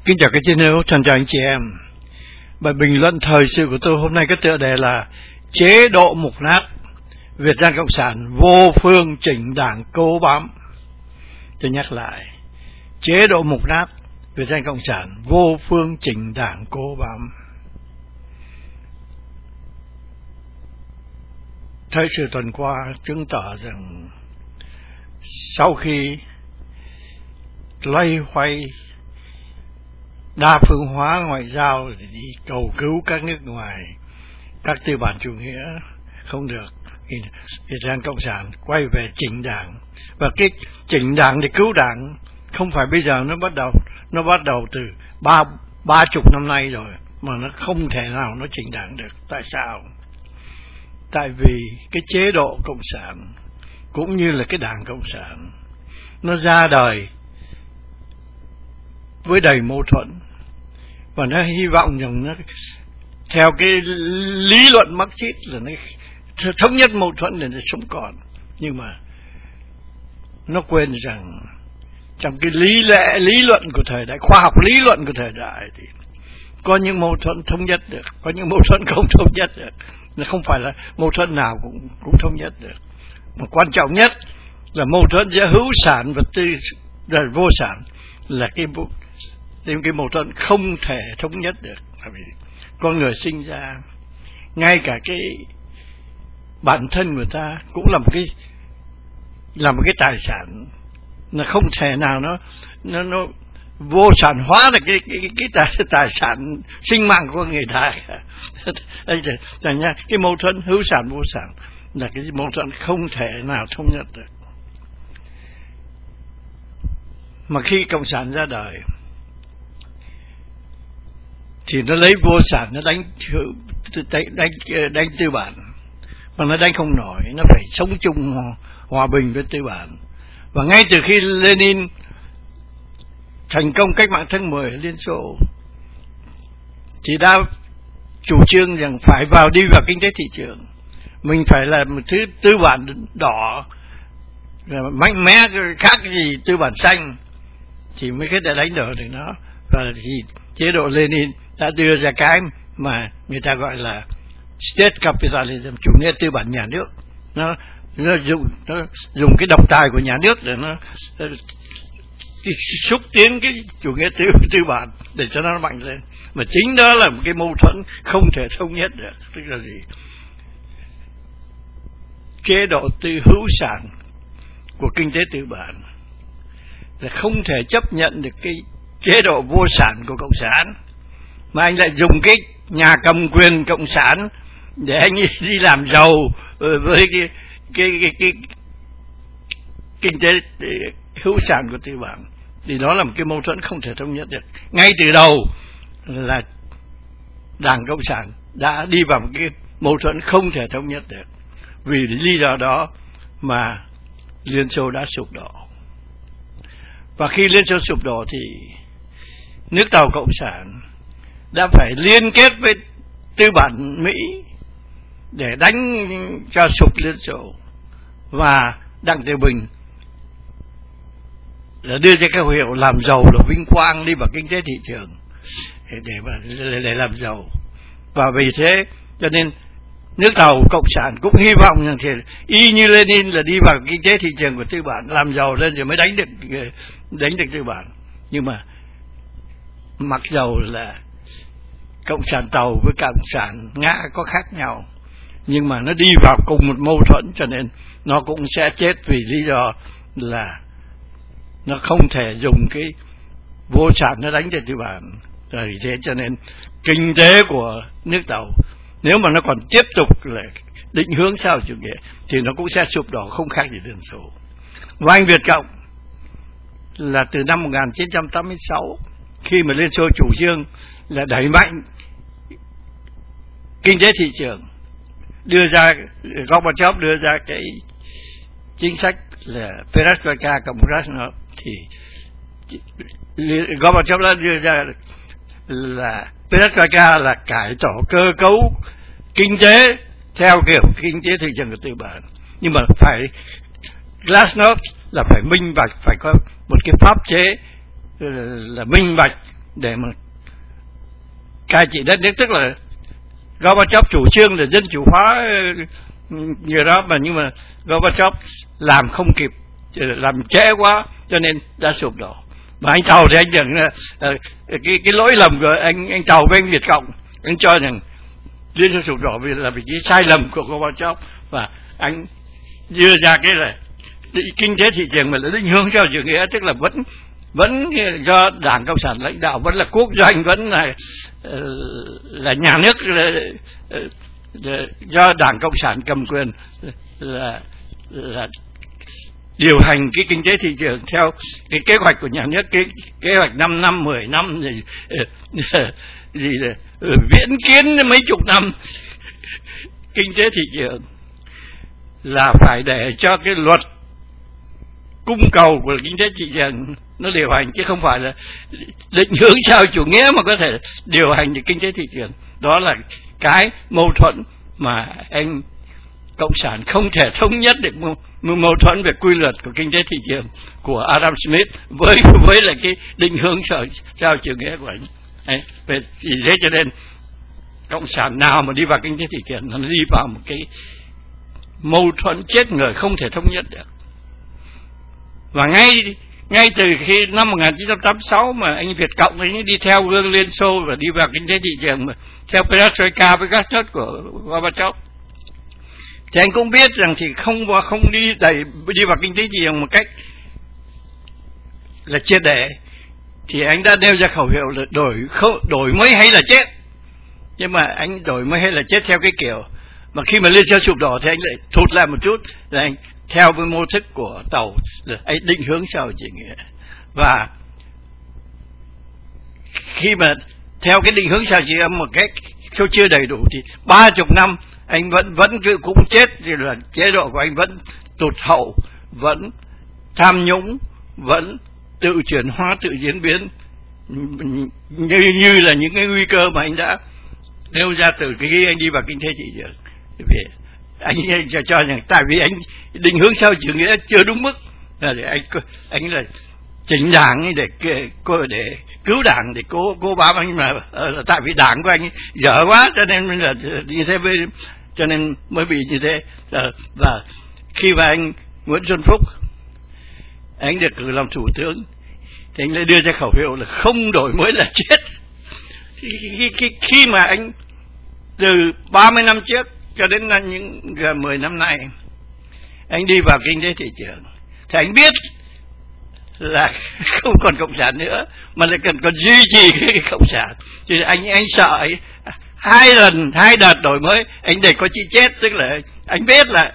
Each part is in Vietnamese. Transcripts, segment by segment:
Kính chào các chiến hữu, thân chào anh chị em. Bài bình luận thời sự của tôi hôm nay có tựa đề là chế độ mục nát, Việt Nam Cộng sản vô phương chỉnh đảng cố bám. Tôi nhắc lại, chế độ mục nát, Việt Nam Cộng sản vô phương chỉnh đảng cố bám. Thời sự tuần qua chứng tỏ rằng sau khi loay hoay đa phương hóa ngoại giao để đi cầu cứu các nước ngoài, các tư bản chủ nghĩa không được, Việt Nam Cộng sản quay về chỉnh đảng. Và cái chỉnh đảng để cứu đảng không phải bây giờ nó bắt đầu từ 30 năm nay rồi, mà nó không thể nào nó chỉnh đảng được. Tại sao? Tại vì cái chế độ cộng sản cũng như là cái đảng cộng sản nó ra đời với đầy mâu thuẫn, và nó hy vọng rằng nó theo cái lý luận Marxist là nó thống nhất mâu thuẫn để nó sống còn. Nhưng mà nó quên rằng trong cái lý luận của thời đại, khoa học lý luận của thời đại thì có những mâu thuẫn thống nhất được, có những mâu thuẫn không thống nhất được. Nó không phải là mâu thuẫn nào cũng thống nhất được. Mà quan trọng nhất là mâu thuẫn giữa hữu sản và vô sản là cái mâu thuẫn không thể thống nhất được. Bởi vì con người sinh ra, ngay cả cái bản thân người ta cũng là một cái tài sản, nó không thể nào nó vô sản hóa được cái tài sản sinh mạng của người ta. Thành ra cái mâu thuẫn hữu sản vô sản là cái mâu thuẫn không thể nào thống nhất được. Mà khi cộng sản ra đời thì nó lấy vô sản nó đánh tư bản, mà nó đánh không nổi, nó phải sống chung hòa bình với tư bản. Và ngay từ khi Lenin thành công cách mạng tháng 10 ở Liên Xô thì đã chủ trương rằng phải đi vào kinh tế thị trường, mình phải là một thứ tư bản đỏ mạnh mẽ khác gì tư bản xanh thì mới có thể đánh đỡ được nó. Và thì chế độ Lenin đã đưa ra cái mà người ta gọi là state capitalism, chủ nghĩa tư bản nhà nước. Nó dùng cái độc tài của nhà nước để nó xúc tiến cái chủ nghĩa tư bản để cho nó mạnh lên. Mà chính đó là một cái mâu thuẫn không thể thống nhất được. Tức là gì? Chế độ hữu sản của kinh tế tư bản là không thể chấp nhận được cái chế độ vô sản của cộng sản, mà anh lại dùng cái nhà cầm quyền cộng sản để anh đi làm giàu với cái kinh tế hữu sản của tư bản. Thì đó là một cái mâu thuẫn không thể thống nhất được. Ngay từ đầu là Đảng Cộng sản đã đi vào một cái mâu thuẫn không thể thống nhất được. Vì lý do đó mà Liên Xô đã sụp đổ. Và khi Liên Xô sụp đổ thì nước Tàu Cộng sản đã phải liên kết với tư bản Mỹ để đánh cho sụp Liên Xô. Và Đặng Tiểu Bình đã đưa ra cái hiệu làm giàu là vinh quang, đi vào kinh tế thị trường để làm giàu. Và vì thế cho nên nước Tàu Cộng sản cũng hy vọng rằng thì y như Lenin là đi vào kinh tế thị trường của tư bản, làm giàu lên rồi mới đánh được tư bản. Nhưng mà mặc dầu là Cộng sản Tàu với Cộng sản Nga có khác nhau, nhưng mà nó đi vào cùng một mâu thuẫn, cho nên nó cũng sẽ chết vì lý do là nó không thể dùng cái vô sản nó đánh được tư bản. Vì thế cho nên kinh tế của nước Tàu nếu mà nó còn tiếp tục là định hướng sau chủ nghĩa thì nó cũng sẽ sụp đổ không khác gì Liên Xô. Và anh Việt Cộng là từ năm 1986 khi mà Liên Xô chủ trương là đẩy mạnh kinh tế thị trường, đưa ra Gorbachev đưa ra cái chính sách là Perestroika cộng Glasnost, thì Gorbachev đã đưa ra là Perestroika là cải tổ cơ cấu kinh tế theo kiểu kinh tế thị trường của tư bản. Nhưng mà phải Glasnost là phải minh bạch, phải có một cái pháp chế là minh bạch để mà cai trị đất nước, tức là Gorbachev chủ trương là dân chủ hóa nhiều đó, nhưng mà Gorbachev làm không kịp, làm trễ quá cho nên đã sụp đổ. Mà anh Tàu thì anh rằng cái lỗi lầm của anh Tàu với anh Việt Cộng, anh cho rằng Liên Xô sụp đổ là vì cái sai lầm của Gorbachev, và anh đưa ra cái là kinh tế thị trường mà là định hướng cho chủ nghĩa, tức là vẫn do Đảng Cộng sản lãnh đạo, vẫn là quốc doanh, vẫn là nhà nước, do Đảng Cộng sản cầm quyền, là điều hành cái kinh tế thị trường theo cái kế hoạch của nhà nước, cái kế hoạch 5 năm, 10 năm gì viễn kiến mấy chục năm. Kinh tế thị trường là phải để cho cái luật cung cầu của kinh tế thị trường nó điều hành, chứ không phải là định hướng sao chủ nghĩa mà có thể điều hành được kinh tế thị trường. Đó là cái mâu thuẫn mà anh Cộng sản không thể thống nhất được, mâu thuẫn về quy luật của kinh tế thị trường của Adam Smith với lại cái định hướng sao chủ nghĩa của anh. Vì thế cho nên Cộng sản nào mà đi vào kinh tế thị trường nó đi vào một cái mâu thuẫn chết người không thể thống nhất được. Và ngay từ khi năm 1986 mà anh Việt Cộng anh đi theo gương Liên Xô và đi vào kinh tế thị trường mà theo Perestroika với các nốt của Gorbachev, thì anh cũng biết rằng thì không đi vào kinh tế thị trường một cách là triệt để, thì anh đã nêu ra khẩu hiệu là đổi mới hay là chết. Nhưng mà anh đổi mới hay là chết theo cái kiểu mà khi mà Liên Xô sụp đổ thì anh lại thụt lại một chút, là anh theo với mô thức của Tàu là anh định hướng sau chủ nghĩa. Và khi mà theo cái định hướng sau chủ nghĩa một cách chưa đầy đủ thì 30 năm anh vẫn cũng chết, thì là chế độ của anh vẫn tụt hậu, vẫn tham nhũng, vẫn tự chuyển hóa, tự diễn biến như là những cái nguy cơ mà anh đã nêu ra từ khi anh đi vào kinh tế thị trường. Vì anh cho rằng tại vì anh định hướng sau chủ nghĩa chưa đúng mức, là để anh là chỉnh đảng để cứu đảng, để cố bám anh, mà tại vì đảng của anh dở quá cho nên là như thế, cho nên mới bị như thế. Và khi mà anh Nguyễn Xuân Phúc anh được cử làm thủ tướng thì anh lại đưa ra khẩu hiệu là không đổi mới là chết. Khi mà anh từ 30 năm trước cho đến những gần 10 năm nay anh đi vào kinh tế thị trường thì anh biết là không còn cộng sản nữa, mà lại còn duy trì cái cộng sản. Thì anh sợ hai đợt đổi mới anh để có chữ chết, tức là anh biết là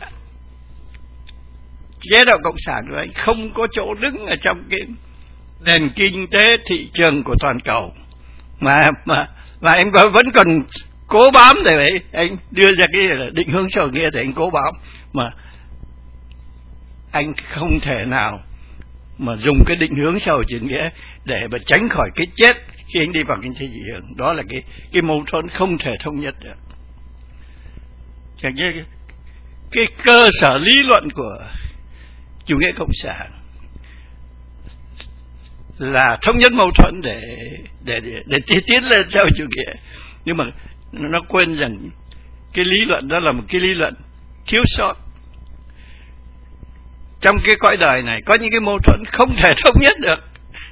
chế độ cộng sản của anh không có chỗ đứng ở trong cái nền kinh tế thị trường của toàn cầu, mà anh vẫn còn cố bám để anh đưa ra cái định hướng xã hội nghĩa để anh cố bám, mà anh không thể nào mà dùng cái định hướng xã hội chủ nghĩa để mà tránh khỏi cái chết khi anh đi vào kinh tế thị trường. Đó là cái mâu thuẫn không thể thống nhất được. Cái cơ sở lý luận của chủ nghĩa cộng sản là thống nhất mâu thuẫn để tiến lên theo chủ nghĩa, nhưng mà nó quên rằng cái lý luận đó là một cái lý luận thiếu sót. Trong cái cõi đời này có những cái mâu thuẫn không thể thống nhất được.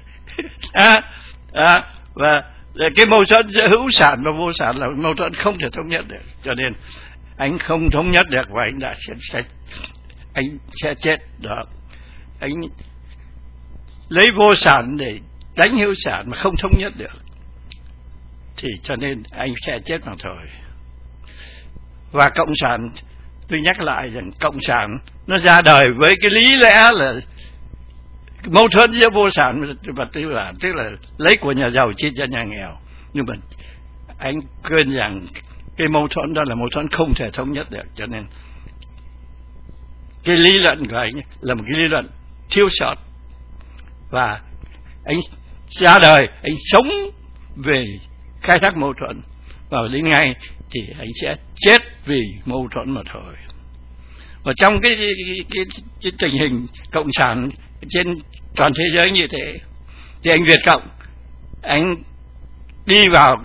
Và cái mâu thuẫn giữa hữu sản và vô sản là mâu thuẫn không thể thống nhất được. Cho nên anh không thống nhất được và anh sẽ chết đó. Anh lấy vô sản để đánh hữu sản mà không thống nhất được thì cho nên anh sẽ chết mà thôi. Và cộng sản, tôi nhắc lại rằng cộng sản nó ra đời với cái lý lẽ là mâu thuẫn giữa vô sản và tư bản, tức là lấy của nhà giàu chia cho nhà nghèo. Nhưng mà anh quên rằng cái mâu thuẫn đó là mâu thuẫn không thể thống nhất được. Cho nên cái lý luận của anh là một cái lý luận thiếu sót. Và anh ra đời, anh sống về khai thác mâu thuẫn, và đến ngày thì anh sẽ chết vì mâu thuẫn mà thôi. Và trong cái tình hình cộng sản trên toàn thế giới như thế, thì anh Việt Cộng anh đi vào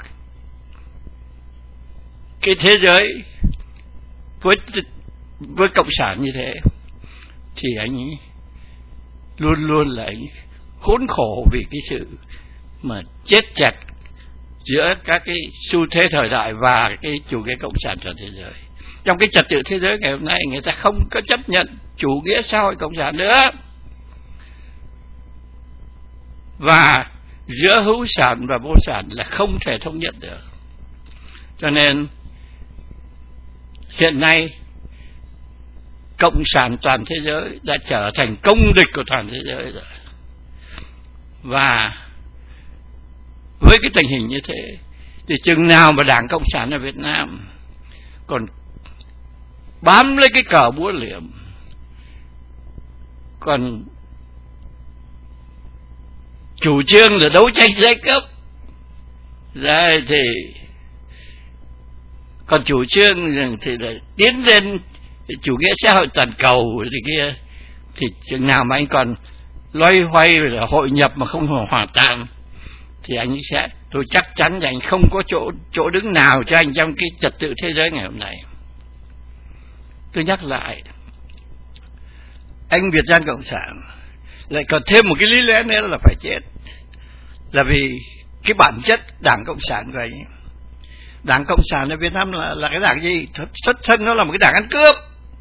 cái thế giới với cộng sản như thế, thì anh luôn luôn là anh khốn khổ vì cái sự mà chết chặt giữa các cái xu thế thời đại và cái chủ nghĩa cộng sản toàn thế giới. Trong cái trật tự thế giới ngày hôm nay, người ta không có chấp nhận chủ nghĩa xã hội cộng sản nữa, và giữa hữu sản và vô sản là không thể thống nhất được. Cho nên hiện nay cộng sản toàn thế giới đã trở thành công địch của toàn thế giới rồi. Và với cái tình hình như thế thì chừng nào mà Đảng Cộng sản ở Việt Nam còn bám lấy cái cờ búa liềm, còn chủ trương là đấu tranh giai cấp, rồi thì còn chủ trương thì là tiến lên chủ nghĩa xã hội toàn cầu thì kia, thì chừng nào mà anh còn loay hoay là hội nhập mà không hòa tan thì anh sẽ, tôi chắc chắn là anh không có chỗ đứng nào cho anh trong cái trật tự thế giới ngày hôm nay. Tôi nhắc lại, anh Việt Gian Cộng sản lại còn thêm một cái lý lẽ nữa là phải chết, là vì cái bản chất Đảng Cộng sản của anh ấy. Đảng Cộng sản ở Việt Nam là cái đảng gì? Xuất thân nó là một cái đảng ăn cướp,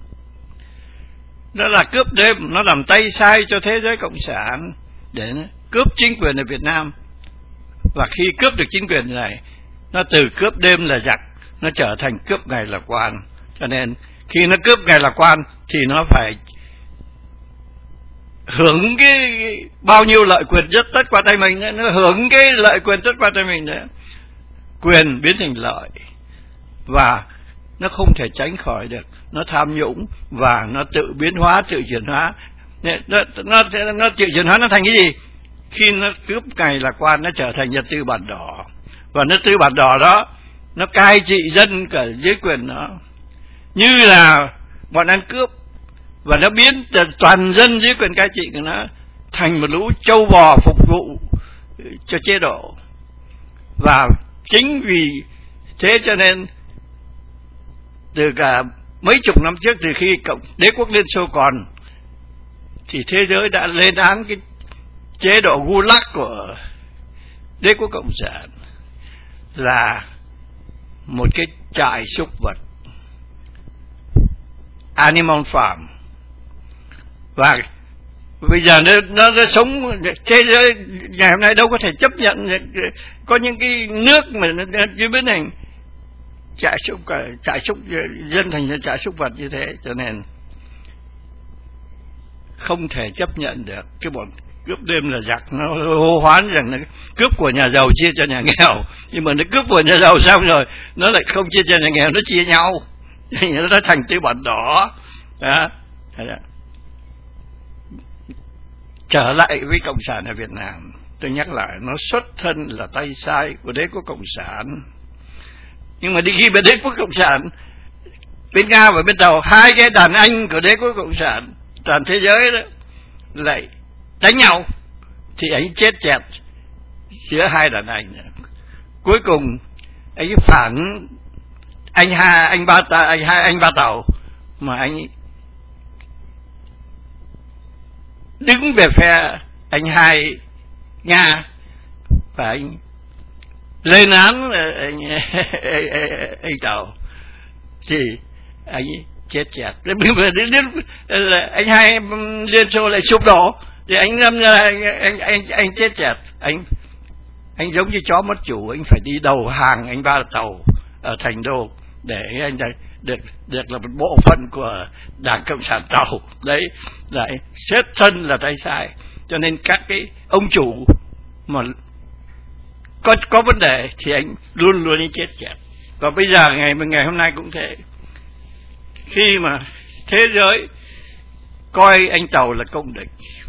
nó là cướp đêm, nó làm tay sai cho thế giới cộng sản để cướp chính quyền ở Việt Nam. Và khi cướp được chính quyền này, nó từ cướp đêm là giặc, nó trở thành cướp ngày là quan. Cho nên khi nó cướp ngày là quan thì nó phải hưởng cái bao nhiêu lợi quyền rất tất qua tay mình nữa, nó hưởng cái lợi quyền tất qua tay mình nữa. Quyền biến thành lợi và nó không thể tránh khỏi được, nó tham nhũng và nó tự biến hóa, tự chuyển hóa. Nó tự chuyển hóa nó thành cái gì? Khi nó cướp ngày là quan, nó trở thành Nhật tư bản đỏ, và nó tư bản đỏ đó nó cai trị dân cả dưới quyền nó, như là bọn ăn cướp, và nó biến toàn dân dưới quyền cai trị của nó thành một lũ trâu bò phục vụ cho chế độ. Và chính vì thế cho nên từ cả mấy chục năm trước, từ khi đế quốc Liên Xô còn, thì thế giới đã lên án cái chế độ Gulag của đế quốc Cộng sản là một cái trại súc vật, animal farm. Và bây giờ nó sống, thế giới ngày hôm nay đâu có thể chấp nhận có những cái nước mà nó biến thành trại súc dân thành trại súc vật như thế. Cho nên không thể chấp nhận được cái bọn cướp đêm là giặc nó hô hoán rằng là cướp của nhà giàu chia cho nhà nghèo, nhưng mà nó cướp của nhà giàu xong rồi nó lại không chia cho nhà nghèo, nó chia nhau, nó thành tư bản đỏ đó. Trở lại với cộng sản ở Việt Nam, tôi nhắc lại, nó xuất thân là tay sai của đế quốc cộng sản. Nhưng mà đi khi bên đế quốc cộng sản, bên Nga và bên Tàu, hai cái đàn anh của đế quốc cộng sản toàn thế giới đó lại đánh nhau, thì anh chết chẹt giữa hai đàn anh. Cuối cùng anh phản anh ba Tàu, mà anh đứng về phe anh hai Nga, và anh lên án anh Tàu, thì anh chết chẹt. Anh hai Liên Xô lại sụp đổ, thì anh đâm ra anh chết chẹt. Anh giống như chó mất chủ, anh phải đi đầu hàng anh ba Tàu ở Thành Đô để anh được là một bộ phận của Đảng Cộng sản Tàu. Đấy lại xuất thân là tay sai. Cho nên các cái ông chủ mà có vấn đề thì anh luôn luôn đi chết chẹt. Và bây giờ ngày hôm nay cũng thế. Khi mà thế giới coi anh Tàu là công địch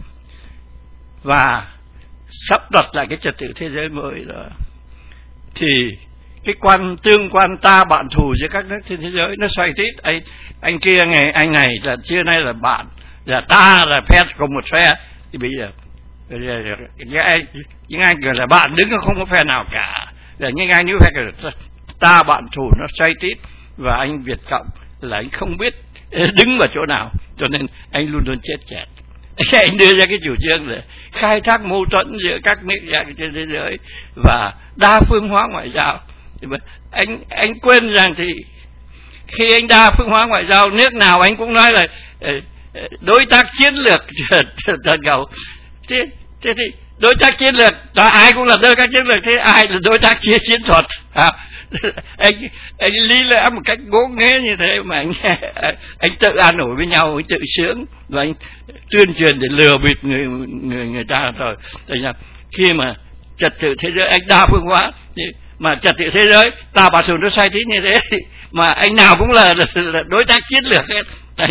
và sắp đặt lại cái trật tự thế giới mới đó, thì cái tương quan ta bạn thù giữa các nước trên thế giới nó xoay tít. Anh kia anh này là trưa nay là bạn, là ta là phe cùng một phe, thì bây giờ những anh gọi là bạn đứng không có phe nào cả, để những anh nếu phe ta bạn thù nó xoay tít, và anh Việt Cộng là anh không biết đứng vào chỗ nào, cho nên anh luôn luôn chết chẹt. Anh đưa ra cái chủ trương là khai thác mâu thuẫn giữa các nước trên thế giới và đa phương hóa ngoại giao. Anh quên rằng thì khi anh đa phương hóa ngoại giao, nước nào anh cũng nói là đối tác chiến lược toàn cầu. Thế thì đối tác chiến lược, ai cũng là đối tác chiến lược, thế ai là đối tác chiến thuật? Anh lý lẽ một cách ngố nghế như thế mà anh tự an ủi với nhau, anh tự sướng, và anh tuyên truyền để lừa bịp người ta rồi. Khi mà trật tự thế giới anh đa phương hóa, mà trật tự thế giới ta bảo thủ nó sai tít như thế, mà anh nào cũng là đối tác chiến lược hết.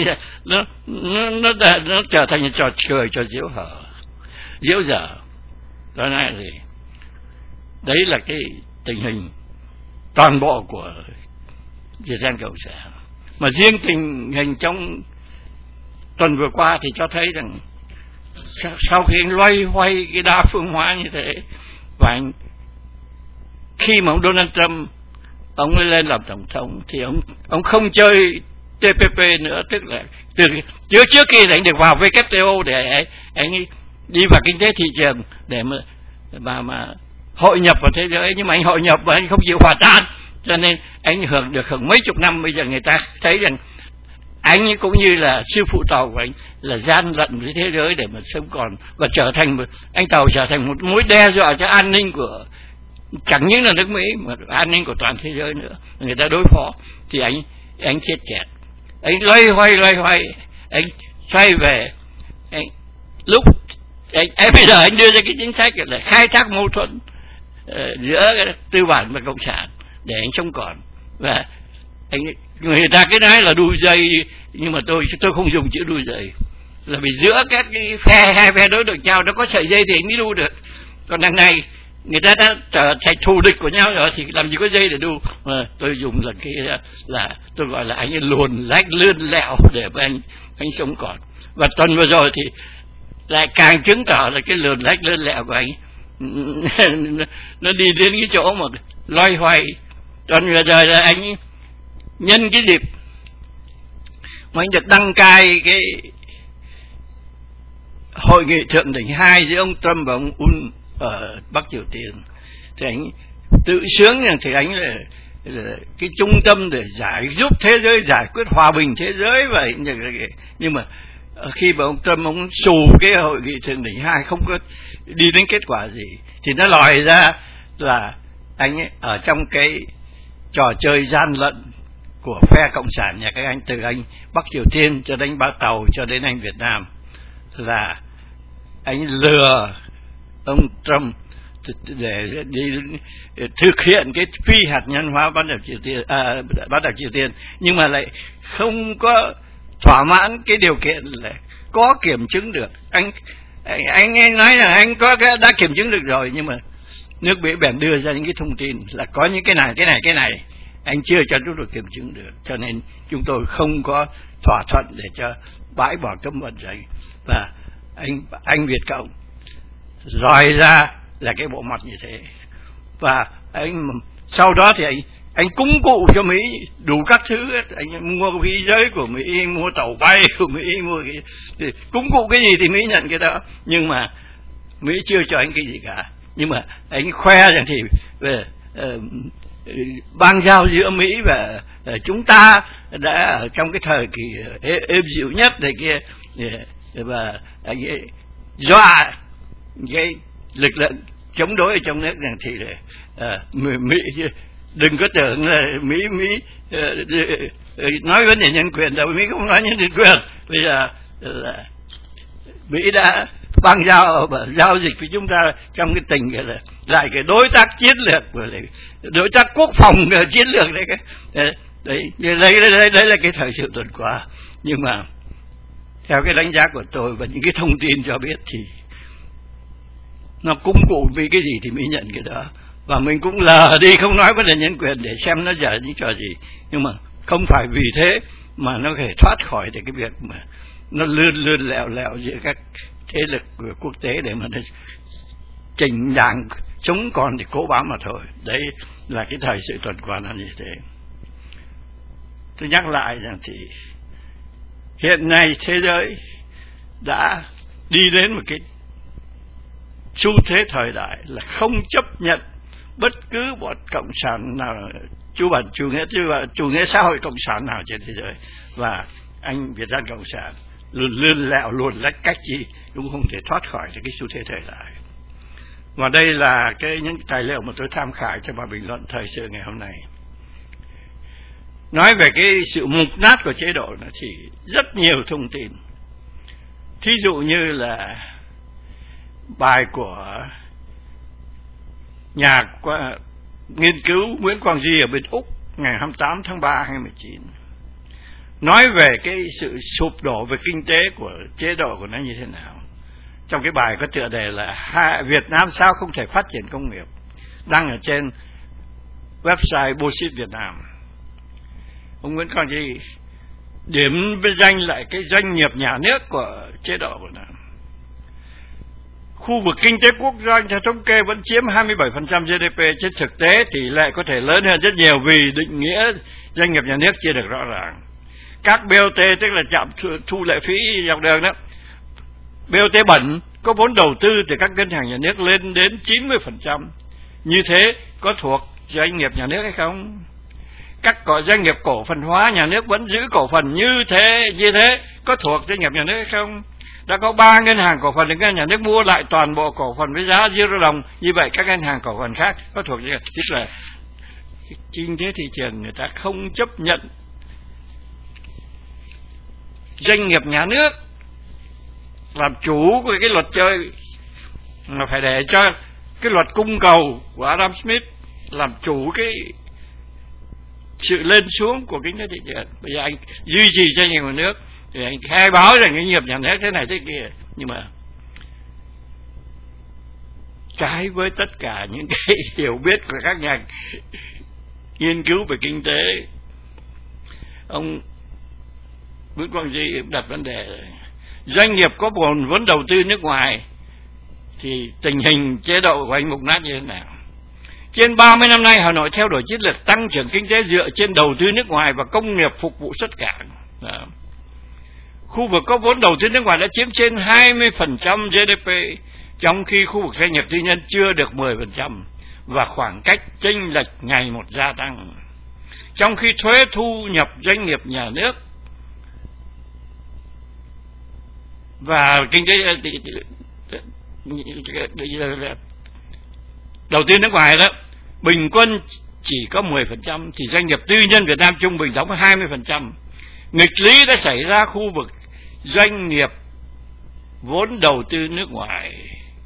Nó trở thành trò cười, trò diễu dở. Đó là gì? Đấy là cái tình hình toàn bộ của Việt Nam Cộng sản. Mà riêng tình hình trong tuần vừa qua thì cho thấy rằng sau khi anh loay hoay cái đa phương hóa như thế, và khi mà ông Donald Trump ông ấy lên làm tổng thống thì ông không chơi TPP nữa, tức là trước khi anh được vào WTO để anh đi vào kinh tế thị trường để mà hội nhập vào thế giới, nhưng mà anh hội nhập và anh không chịu hòa tan, cho nên anh được hưởng mấy chục năm. Bây giờ người ta thấy rằng anh cũng như là sư phụ tàu của anh là gian lận với thế giới để mà sống còn, và anh Tàu trở thành một mối đe dọa cho an ninh của chẳng những là nước Mỹ mà an ninh của toàn thế giới nữa. Người ta đối phó thì anh chết chẹt, anh loay hoay, anh xoay về. Bây giờ anh đưa ra cái chính sách là khai thác mâu thuẫn giữa tư bản và cộng sản để anh sống còn. Và người ta cái nói là đu dây, nhưng mà tôi không dùng chữ đu dây, là vì giữa các cái hai phe đối được nhau nó có sợi dây thì anh mới đu được. Còn đằng này người ta đã trở thành thù địch của nhau rồi thì làm gì có dây để đu. Mà tôi dùng là tôi gọi là anh luồn lách lươn lẹo để mà anh sống còn. Và tuần vừa rồi thì lại càng chứng tỏ là cái luồn lách lươn lẹo của anh nó đi đến cái chỗ mà loay hoay. Tuần vừa rồi là anh nhân cái dịp mà anh được đăng cai cái hội nghị thượng đỉnh 2 giữa ông Trump và ông Un ở Bắc Triều Tiên, thì anh tự sướng rằng thì anh là cái trung tâm để giúp thế giới giải quyết hòa bình thế giới vậy. Nhưng mà khi mà ông Trump ông xù cái hội nghị thượng đỉnh 2 không có đi đến kết quả gì, thì nó lòi ra là anh ấy ở trong cái trò chơi gian lận của phe cộng sản nhà các anh, từ anh Bắc Triều Tiên cho đến Ba Tàu cho đến anh Việt Nam, là anh lừa ông Trump để đi thực hiện cái phi hạt nhân hóa bán đảo Triều Tiên, nhưng mà lại không có thỏa mãn cái điều kiện là có kiểm chứng được. Anh nói là anh đã kiểm chứng được rồi, nhưng mà nước Mỹ bèn đưa ra những cái thông tin là có những cái này anh chưa cho chúng tôi kiểm chứng được, cho nên chúng tôi không có thỏa thuận để cho bãi bỏ cấm vận đấy. Và anh Việt Cộng roi ra là cái bộ mặt như thế. Và sau đó thì anh cúng cụ cho Mỹ đủ các thứ, anh mua khí giới của Mỹ, mua tàu bay của Mỹ, mua thì cúng cụ cái gì thì Mỹ nhận cái đó, nhưng mà Mỹ chưa cho anh cái gì cả. Nhưng mà anh khoe rằng thì về bang giao giữa Mỹ và chúng ta đã ở trong cái thời kỳ êm dịu nhất này kia, và anh ấy dọa cái lực lượng chống đối ở trong nước rằng thì Mỹ đừng có tưởng là Mỹ nói vấn đề nhân quyền đâu, Mỹ không nói nhân quyền. Bây giờ là Mỹ đã bang giao dịch với chúng ta trong cái tình là lại cái đối tác chiến lược, đối tác quốc phòng chiến lược đấy là cái thời sự tuần qua. Nhưng mà theo cái đánh giá của tôi và những cái thông tin cho biết thì nó cúng cụ vì cái gì thì Mỹ nhận cái đó, và mình cũng lờ đi không nói vấn đề nhân quyền để xem nó dở những trò gì. Nhưng mà không phải vì thế mà nó có thể thoát khỏi được cái việc mà nó lươn lẹo giữa các thế lực của quốc tế để mà nó chỉnh đảng chống còn thì cố bám mà thôi. Đấy là cái thời sự tuần qua là như thế. Tôi nhắc lại rằng thì hiện nay thế giới đã đi đến một cái xu thế thời đại là không chấp nhận bất cứ một cộng sản nào, chủ nghĩa xã hội cộng sản nào trên thế giới, và anh Việt Nam Cộng sản luôn lươn lẹo luôn lách cách gì cũng không thể thoát khỏi cái xu thế thời đại. Và đây là những tài liệu mà tôi tham khảo cho bài bình luận thời sự ngày hôm nay. Nói về cái sự mục nát của chế độ thì rất nhiều thông tin. Thí dụ như là bài của nhà nghiên cứu Nguyễn Quang Duy ở bên Úc ngày 28 tháng 3 2019 nói về cái sự sụp đổ về kinh tế của chế độ của nó như thế nào. Trong cái bài có tựa đề là Việt Nam sao không thể phát triển công nghiệp, đăng ở trên website Bullshit Việt Nam. Ông Nguyễn Quang Duy điểm danh lại cái doanh nghiệp nhà nước của chế độ của nó. Khu vực kinh tế quốc doanh theo thống kê vẫn chiếm 27% GDP, trên thực tế tỷ lệ có thể lớn hơn rất nhiều vì định nghĩa doanh nghiệp nhà nước chưa được rõ ràng. Các BOT, tức là trạm thu lệ phí dọc đường đó, BOT bẩn có vốn đầu tư từ các ngân hàng nhà nước lên đến 90%. Như thế có thuộc doanh nghiệp nhà nước hay không? Các doanh nghiệp cổ phần hóa nhà nước vẫn giữ cổ phần như thế có thuộc doanh nghiệp nhà nước hay không? Đã có 3 ngân hàng cổ phần được ngân hàng nhà nước mua lại toàn bộ cổ phần với giá $0, như vậy các ngân hàng cổ phần khác có thuộc doanh, tức là kinh tế thị trường người ta không chấp nhận doanh nghiệp nhà nước làm chủ của cái luật chơi, mà phải để cho cái luật cung cầu của Adam Smith làm chủ cái sự lên xuống của kinh tế thị trường. Bây giờ anh duy trì doanh nghiệp nhà nước thì anh khai báo rằng doanh nghiệp nhà nước thế này thế kia, nhưng mà trái với tất cả những cái hiểu biết của các nhà nghiên cứu về kinh tế. Ông Nguyễn Quang Duy đặt vấn đề doanh nghiệp có vốn đầu tư nước ngoài thì tình hình chế độ của anh mục nát như thế nào? Trên 30 năm nay, Hà Nội theo đuổi chiến lược tăng trưởng kinh tế dựa trên đầu tư nước ngoài và công nghiệp phục vụ xuất cảng. Đó. Khu vực có vốn đầu tư nước ngoài đã chiếm trên 20% GDP, trong khi khu vực doanh nghiệp tư nhân chưa được 10%, và khoảng cách chênh lệch ngày một gia tăng. Trong khi thuế thu nhập doanh nghiệp nhà nước và kinh tế đầu tư nước ngoài đó bình quân chỉ có 10%, thì doanh nghiệp tư nhân Việt Nam trung bình đóng 20%. Nghịch lý đã xảy ra khu vực doanh nghiệp vốn đầu tư nước ngoài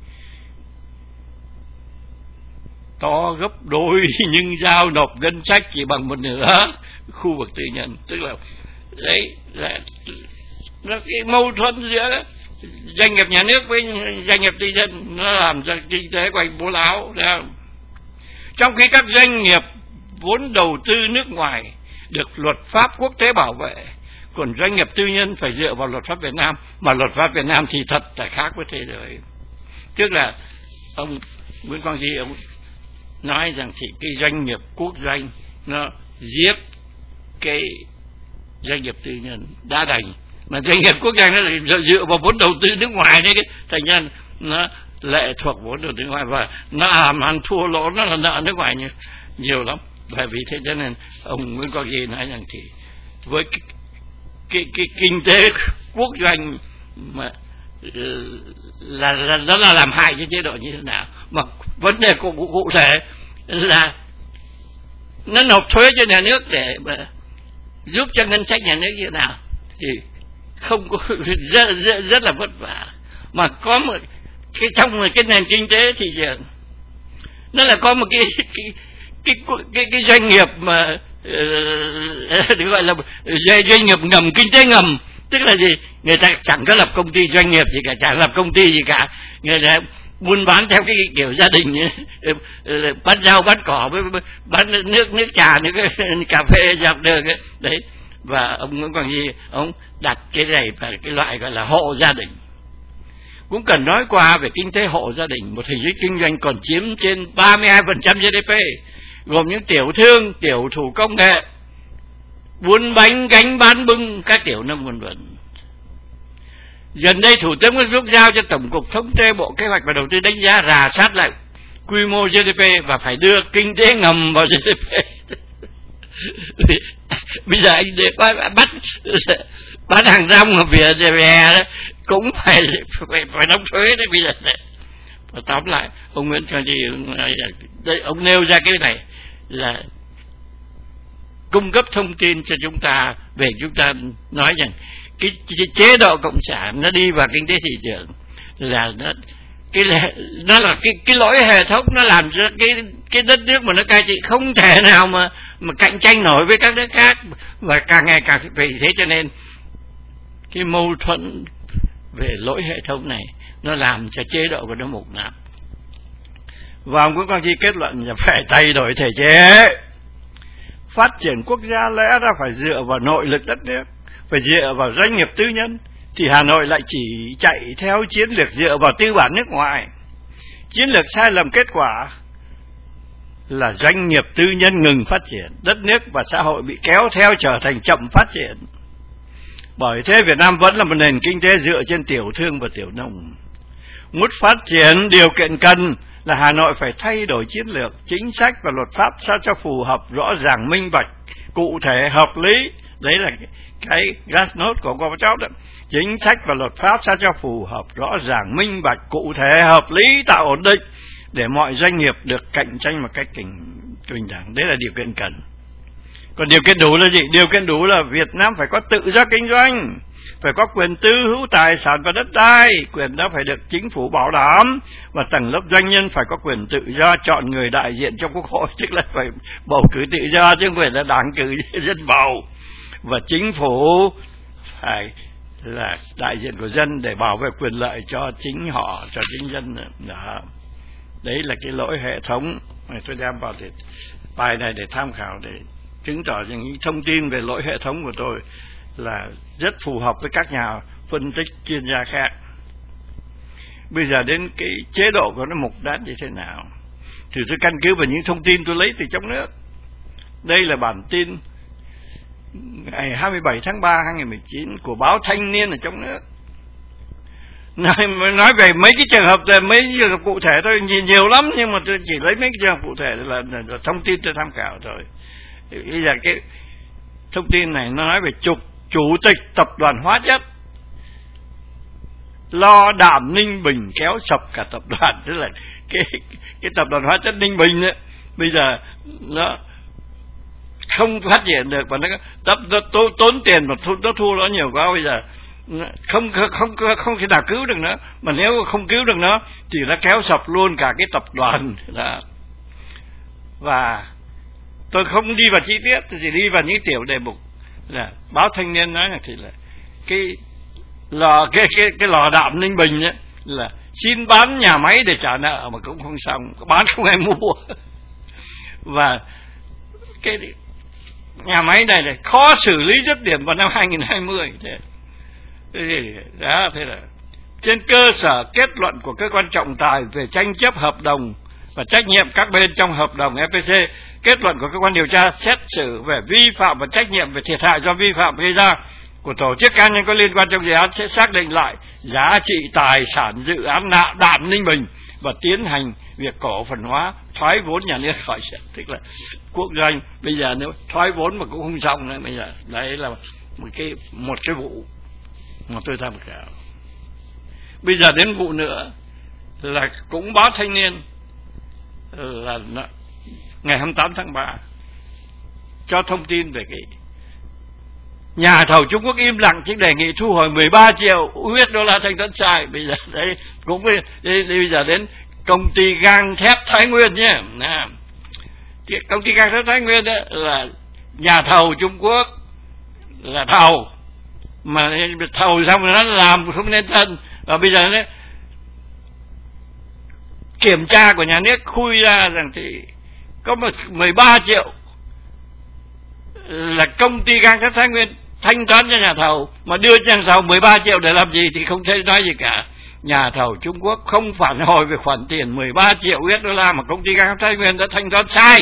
to gấp đôi nhưng giao nộp ngân sách chỉ bằng một nửa khu vực tư nhân. Tức là đấy là cái mâu thuẫn giữa doanh nghiệp nhà nước với doanh nghiệp tư nhân, nó làm cho kinh tế của anh bố láo. Trong khi các doanh nghiệp vốn đầu tư nước ngoài được luật pháp quốc tế bảo vệ, còn doanh nghiệp tư nhân phải dựa vào luật pháp Việt Nam, mà luật pháp Việt Nam thì thật là khác với thế giới. Tức là ông Nguyễn Quang Duy ông nói rằng thì cái doanh nghiệp quốc doanh nó giết cái doanh nghiệp tư nhân đã đành, mà doanh nghiệp quốc doanh nó dựa vào vốn đầu tư nước ngoài đấy, thành ra nó lệ thuộc vốn đầu tư nước ngoài và nó ăn thua lỗ, nó là nợ nước ngoài nhiều lắm. Bởi vì thế cho nên ông Nguyễn Quang Duy nói rằng thì với cái kinh tế quốc doanh mà nó là làm hại cho chế độ như thế nào, mà vấn đề cụ thể là nó nộp thuế cho nhà nước để mà giúp cho ngân sách nhà nước như thế nào thì không có, rất là vất vả. Mà có một cái trong cái nền kinh tế thị trường nó là có một cái doanh nghiệp mà được gọi là doanh nghiệp ngầm, kinh tế ngầm. Tức là gì? Người ta chẳng có lập công ty doanh nghiệp gì cả, chẳng lập công ty gì cả, người ta buôn bán theo cái kiểu gia đình, bán rau bán cỏ, bán nước trà, nước cà phê dọc đường ấy. Đấy. Và ông Nguyễn Quang Duy ông đặt cái này vào cái loại gọi là hộ gia đình. cũng cần nói qua về kinh tế hộ gia đình, một hình thức kinh doanh còn chiếm trên 32% GDP, gồm những tiểu thương, tiểu thủ công nghệ, buôn bánh, gánh bán bưng, các tiểu nông vân vân. Gần đây Thủ tướng Nguyễn Xuân Phúc giao cho Tổng cục Thống kê, Bộ Kế hoạch và Đầu tư đánh giá rà soát lại quy mô GDP và phải đưa kinh tế ngầm vào GDP. Bây giờ anh bắt bán hàng rong ở vỉa hè đó cũng phải đóng thuế đấy bây giờ đấy. Và tóm lại ông Nguyễn Xuân Phúc ông nêu ra cái này là cung cấp thông tin cho chúng ta về, chúng ta nói rằng cái chế độ cộng sản nó đi vào kinh tế thị trường là nó là cái lỗi hệ thống, nó làm cho cái đất nước mà nó cai trị không thể nào mà cạnh tranh nổi với các nước khác, và càng ngày càng vì thế cho nên cái mâu thuẫn về lỗi hệ thống này nó làm cho chế độ của nó mục nát. Và ông Nguyễn Quang Chi kết luận là phải thay đổi thể chế. Phát triển quốc gia lẽ ra phải dựa vào nội lực đất nước, phải dựa vào doanh nghiệp tư nhân, thì Hà Nội lại chỉ chạy theo chiến lược dựa vào tư bản nước ngoài. Chiến lược sai lầm, kết quả là doanh nghiệp tư nhân ngừng phát triển, đất nước và xã hội bị kéo theo trở thành chậm phát triển. Bởi thế Việt Nam vẫn là một nền kinh tế dựa trên tiểu thương và tiểu nông. Muốn phát triển, điều kiện cần là Hà Nội phải thay đổi chiến lược, chính sách và luật pháp sao cho phù hợp, rõ ràng, minh bạch, cụ thể, hợp lý. Đấy là cái Glasnost của Gorbachev đó. Chính sách và luật pháp sao cho phù hợp, rõ ràng, minh bạch, cụ thể, hợp lý, tạo ổn định để mọi doanh nghiệp được cạnh tranh một cách bình đẳng. Đấy là điều kiện cần. Còn điều kiện đủ là gì? Điều kiện đủ là Việt Nam phải có tự do kinh doanh, phải có quyền tư hữu tài sản và đất đai, quyền đó phải được chính phủ bảo đảm, và tầng lớp doanh nhân phải có quyền tự do chọn người đại diện trong Quốc hội, tức là phải bầu cử tự do chứ không phải là đảng cử dân bầu, và chính phủ phải là đại diện của dân để bảo vệ quyền lợi cho chính họ, cho chính dân. Đó. Đấy là cái lỗi hệ thống mà tôi đem vào bài này để tham khảo, để chứng tỏ những thông tin về lỗi hệ thống của tôi là rất phù hợp với các nhà phân tích chuyên gia khác. Bây giờ đến cái chế độ của nó mục nát như thế nào thì tôi căn cứ vào những thông tin tôi lấy từ trong nước. Đây là bản tin ngày 27 tháng 3 2019 của báo Thanh Niên ở trong nước. Nói về mấy cái trường hợp, mấy trường hợp cụ thể thôi, nhìn nhiều lắm, nhưng mà tôi chỉ lấy mấy cái trường hợp cụ thể là thông tin tôi tham khảo rồi. Bây giờ cái thông tin này nó nói về chủ tịch tập đoàn hóa chất lo đạm Ninh Bình kéo sập cả tập đoàn. Tức là cái tập đoàn hóa chất Ninh Bình ấy, bây giờ nó không phát triển được, và nó tốn tiền mà nó thua nó nhiều quá, bây giờ không thể nào cứu được nữa. Mà nếu không cứu được nó thì nó kéo sập luôn cả cái tập đoàn đó. Và tôi không đi vào chi tiết, tôi chỉ đi vào những tiểu đề mục là báo Thanh Niên nói là thì là cái lò đạm Ninh Bình ấy, là xin bán nhà máy để trả nợ mà cũng không xong, bán không ai mua. Và cái nhà máy này khó xử lý dứt điểm vào năm 2020. Đó, thế là trên cơ sở kết luận của cơ quan trọng tài về tranh chấp hợp đồng và trách nhiệm các bên trong hợp đồng EPC, kết luận của cơ quan điều tra xét xử về vi phạm và trách nhiệm về thiệt hại do vi phạm gây ra của tổ chức cá nhân có liên quan trong dự án, sẽ xác định lại giá trị tài sản dự án đạm Ninh Bình và tiến hành việc cổ phần hóa, thoái vốn nhà nước khỏi sẽ, tức là quốc doanh. Bây giờ nếu thoái vốn mà cũng không xong nữa, bây giờ đấy là một cái vụ mà tôi tham khảo. Bây giờ đến vụ nữa là cũng báo Thanh Niên là ngày 28 tháng 3 cho thông tin về cái nhà thầu Trung Quốc im lặng chỉ đề nghị thu hồi 13 triệu USD thanh toán sai. Bây giờ đấy cũng bây giờ đến công ty gang thép Thái Nguyên nhé. Công ty gang thép Thái Nguyên đó là nhà thầu Trung Quốc là thầu, mà thầu xong rồi nó làm không nên thân, và bây giờ nó kiểm tra của nhà nước khui ra rằng thì có 13 triệu là công ty gang thép Thái Nguyên thanh toán cho nhà thầu, mà đưa cho nhà thầu 13 triệu để làm gì thì không thấy nói gì cả. nhà thầu Trung Quốc không phản hồi về khoản tiền 13 triệu US đô la mà công ty Gang thép Thái Nguyên đã thanh toán sai.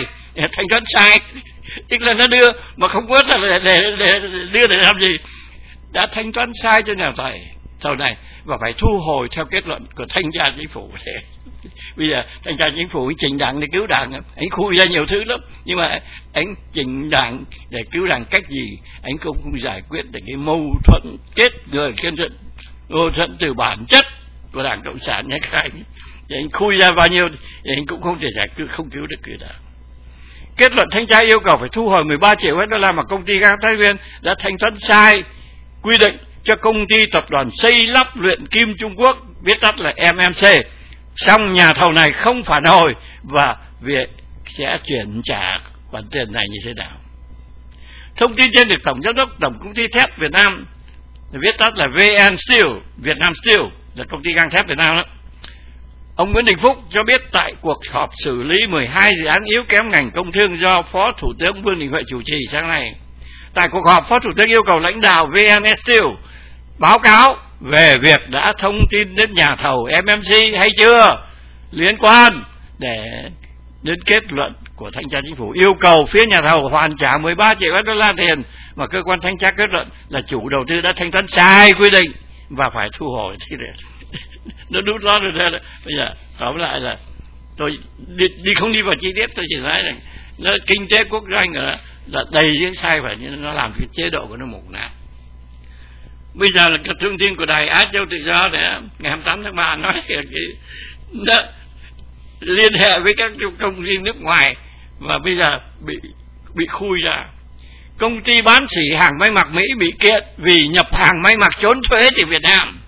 Tức là nó đưa mà không biết là để đưa để làm gì, đã thanh toán sai cho nhà thầu này và phải thu hồi theo kết luận của thanh tra chính phủ. Bây giờ thanh tra chính phủ chỉnh đảng để cứu đảng, anh khui ra nhiều thứ lắm, nhưng mà anh chỉnh đảng để cứu đảng cách gì anh không giải quyết được cái mâu thuẫn kết người mâu thuẫn từ bản chất của Đảng Cộng sản nhé các anh. Thì anh khui ra bao nhiêu thì anh cũng không thể giải quyết, không cứu được người đảng. Kết luận thanh tra yêu cầu phải thu hồi 13 triệu US đô la mà công ty Gang Thái Nguyên đã thanh toán sai quy định cho công ty tập đoàn xây lắp luyện kim Trung Quốc, viết tắt là MMC. Xong nhà thầu này không phản hồi và việc sẽ chuyển trả khoản tiền này như thế nào. Thông tin trên được Tổng Giám đốc Tổng Công ty Thép Việt Nam, viết tắt là VN Steel, Việt Nam Steel, là công ty gang thép Việt Nam đó. Ông Nguyễn Đình Phúc cho biết tại cuộc họp xử lý 12 dự án yếu kém ngành công thương do Phó Thủ tướng Vương Đình Huệ chủ trì sáng nay. Tại cuộc họp, Phó Thủ tướng yêu cầu lãnh đạo VN Steel báo cáo về việc đã thông tin đến nhà thầu MMC hay chưa liên quan để đến kết luận của thanh tra chính phủ yêu cầu phía nhà thầu hoàn trả 13 triệu đô la tiền mà cơ quan thanh tra kết luận là chủ đầu tư đã thanh toán sai quy định và phải thu hồi. Thì nó đút lót được ra. Bây giờ tóm lại là tôi đi không đi vào chi tiết, tôi chỉ nói rằng nó kinh tế quốc doanh là đầy những sai phải, nhưng nó làm cái chế độ của nó mục nát. Bây giờ là cái thông tin của Đài Á Châu Tự Do để ngày 28 tháng 3 nói nó liên hệ với các công ty nước ngoài và bây giờ bị khui ra. Công ty bán sỉ hàng may mặc Mỹ bị kiện vì nhập hàng may mặc trốn thuế từ Việt Nam.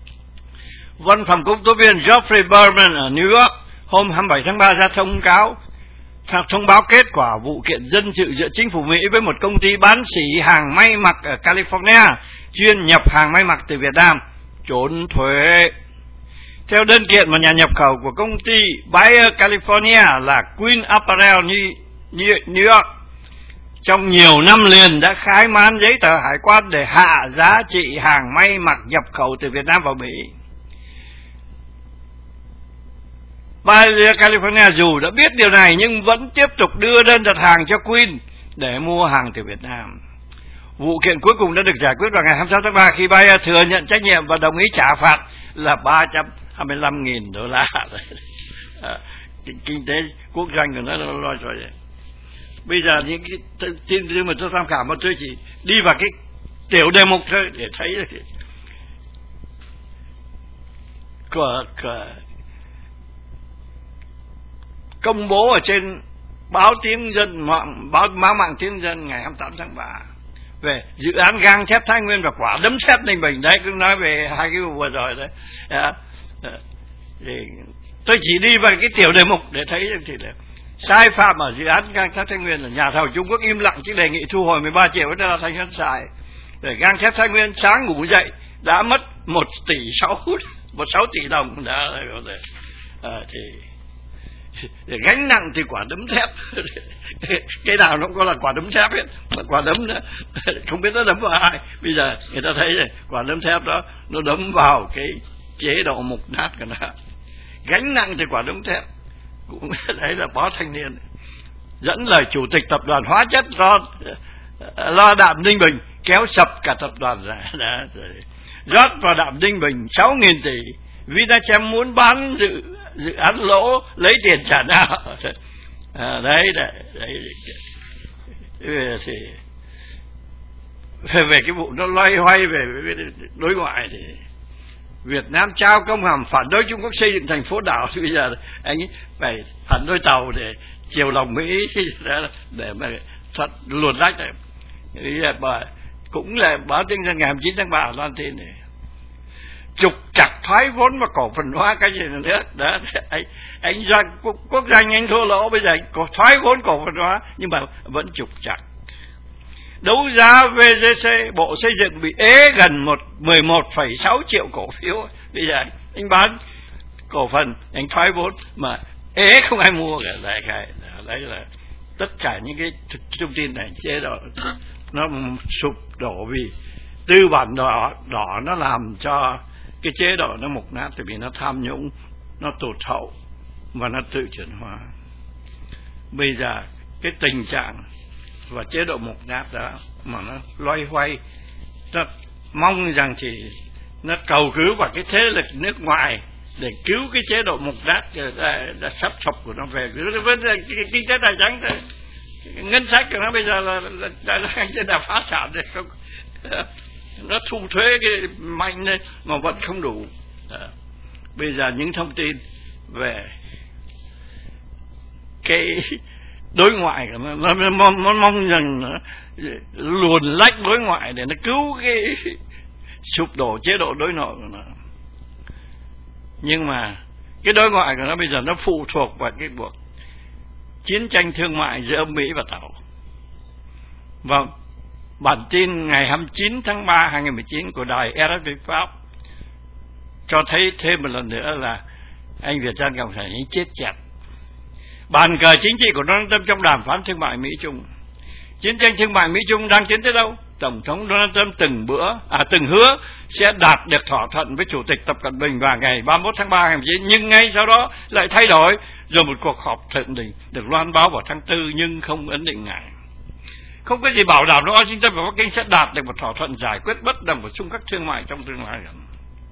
Văn phòng công tố viên Geoffrey Berman ở New York hôm 27 tháng 3 ra thông báo kết quả vụ kiện dân sự giữa chính phủ Mỹ với một công ty bán sỉ hàng may mặc ở California chuyên nhập hàng may mặc từ Việt Nam trốn thuế. Theo đơn kiện, một nhà nhập khẩu của công ty Bayer California là Queen Apparel New York trong nhiều năm liền đã khai man giấy tờ hải quan để hạ giá trị hàng may mặc nhập khẩu từ Việt Nam vào Mỹ. Bayer California dù đã biết điều này nhưng vẫn tiếp tục đưa đơn đặt hàng cho Queen để mua hàng từ Việt Nam. Vụ kiện cuối cùng đã được giải quyết vào ngày 26 tháng 3 khi Bayer thừa nhận trách nhiệm và đồng ý trả phạt là 325.000 đô la. Kinh tế quốc doanh của nó lo rồi. Bây giờ những cái tin tức mà tôi tham khảo mà tôi chỉ đi vào cái tiểu đề mục thôi để thấy của công bố ở trên báo Tiếng Dân, báo mạng Tiếng Dân ngày 28 tháng 3 về dự án gang thép Thái Nguyên và quả đấm thép Ninh Bình. Đấy, cứ nói về hai cái vụ vừa rồi đấy. Thì tôi chỉ đi vào cái tiểu đề mục để thấy thì là sai phạm ở dự án gang thép Thái Nguyên là nhà thầu Trung Quốc im lặng chứ đề nghị thu hồi 13 triệu đó là thanh toán sai. Rồi gang thép Thái Nguyên sáng ngủ dậy đã mất 1 tỷ đồng đã thì để gánh nặng thì quả đấm thép cái nào nó cũng có là quả đấm thép hết, quả đấm đó không biết nó đấm vào ai. Bây giờ người ta thấy rồi, quả đấm thép đó nó đấm vào cái chế độ mục nát của nó. Gánh nặng thì quả đấm thép cũng đấy là báo Thanh Niên dẫn lời chủ tịch tập đoàn hóa chất lo đạm Ninh Bình kéo sập cả tập đoàn ra rót vào đạm Ninh Bình 6.000 tỷ. Vinachem muốn bán dự án lỗ lấy tiền trả nợ. Đấy thì về cái vụ nó loay hoay về đối ngoại thì Việt Nam trao công hàm phản đối Trung Quốc xây dựng thành phố đảo. Bây giờ anh ấy phải phản đối tàu để chiều lòng Mỹ để mà thật luồn lách này. Cũng là báo Tiếng Dân ngày 29 tháng 3 loan tin này trục chặt thoái vốn và cổ phần hóa cái gì nữa đó. Anh doanh quốc doanh anh thua lỗ, bây giờ anh thoái vốn cổ phần hóa nhưng mà vẫn trục chặt. Đấu giá VGC Bộ Xây dựng bị ế gần 11,6 triệu cổ phiếu. Bây giờ anh bán cổ phần, anh thoái vốn mà ế không ai mua cả. Đấy là tất cả những cái thông tin này chế độ nó sụp đổ vì tư bản đỏ nó làm cho cái chế độ nó mục nát tại vì nó tham nhũng, nó tụt hậu và nó tự chuyển hóa. Bây giờ cái tình trạng và chế độ mục nát đó mà nó loay hoay, nó mong rằng thì nó cầu cứu vào cái thế lực nước ngoài để cứu cái chế độ mục nát đã sắp sụp của nó về. Kinh tế tài chính, ngân sách của nó bây giờ là đã phá sản rồi, không, nó thu thuế cái mạnh này mà vẫn không đủ. Bây giờ những thông tin về cái đối ngoại nó mong rằng nó luồn lách đối ngoại để nó cứu cái sụp đổ chế độ đối nội của nó. Nhưng mà cái đối ngoại của nó bây giờ nó phụ thuộc vào cái cuộc chiến tranh thương mại giữa Mỹ và Tàu. Và bản tin ngày 29 tháng 3 2019 của đài RFI Pháp cho thấy thêm một lần nữa là anh Việt Gian Cộng sản anh chết chẹt. Bàn cờ chính trị của Donald Trump trong đàm phán thương mại Mỹ-Trung. Chiến tranh thương mại Mỹ-Trung đang tiến tới đâu? Tổng thống Donald Trump từng hứa sẽ đạt được thỏa thuận với Chủ tịch Tập Cận Bình vào ngày 31 tháng 3 2019, nhưng ngay sau đó lại thay đổi, rồi một cuộc họp thượng đỉnh được loan báo vào tháng 4 nhưng không ấn định ngày. Không có gì bảo đảm là Washington và Bắc Kinh sẽ đạt được một thỏa thuận giải quyết bất đồng của xung khắc thương mại trong tương lai gần.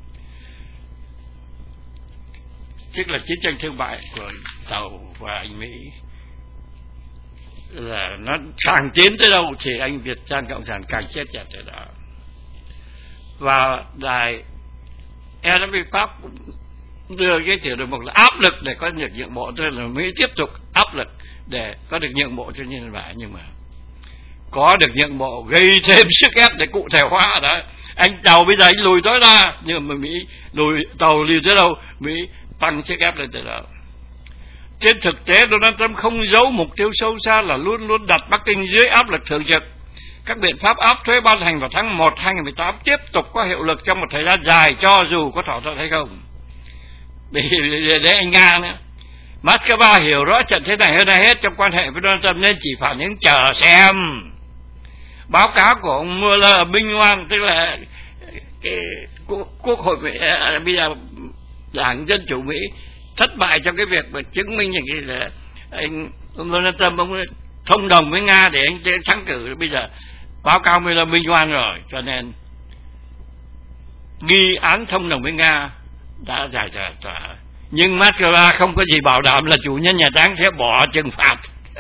Tức là chiến tranh thương mại của Tàu và anh Mỹ là nó càng tiến tới đâu thì anh Việt Gian Cộng sản càng chết chặt tới đó. Và đài RFI Pháp đưa cái tiểu đội mục là áp lực để có được nhượng bộ, tức là Mỹ tiếp tục áp lực để có được nhượng bộ cho nhân loại, nhưng mà có được nhượng bộ gây thêm sức ép để cụ thể hóa đó. Anh Tàu bây giờ anh lùi tối đa, nhưng mà Mỹ Tàu lùi tới đâu Mỹ tăng sức ép lên tới đó. Trên thực tế Donald Trump không giấu mục tiêu sâu xa là luôn luôn đặt Bắc Kinh dưới áp lực thường trực. Các biện pháp áp thuế ban hành vào tháng 1 2018 tiếp tục có hiệu lực trong một thời gian dài cho dù có thỏa thuận hay không. Để anh Nga nữa, Moscow hiểu rõ trận thế này hơn ai hết trong quan hệ với Donald Trump nên chỉ phản ứng chờ xem. Báo cáo của ông Mueller Minh Oan, tức là cái Quốc hội Mỹ, bây giờ Đảng Dân Chủ Mỹ thất bại trong cái việc mà chứng minhอย่างgì là anh Donald Trump ông thông đồng với Nga để anh thắng cử. Bây giờ báo cáo Mueller Minh Oan rồi, cho nên nghi án thông đồng với Nga đã giải tỏa. Nhưng Moscow không có gì bảo đảm là chủ nhân Nhà Trắng sẽ bỏ trừng phạt.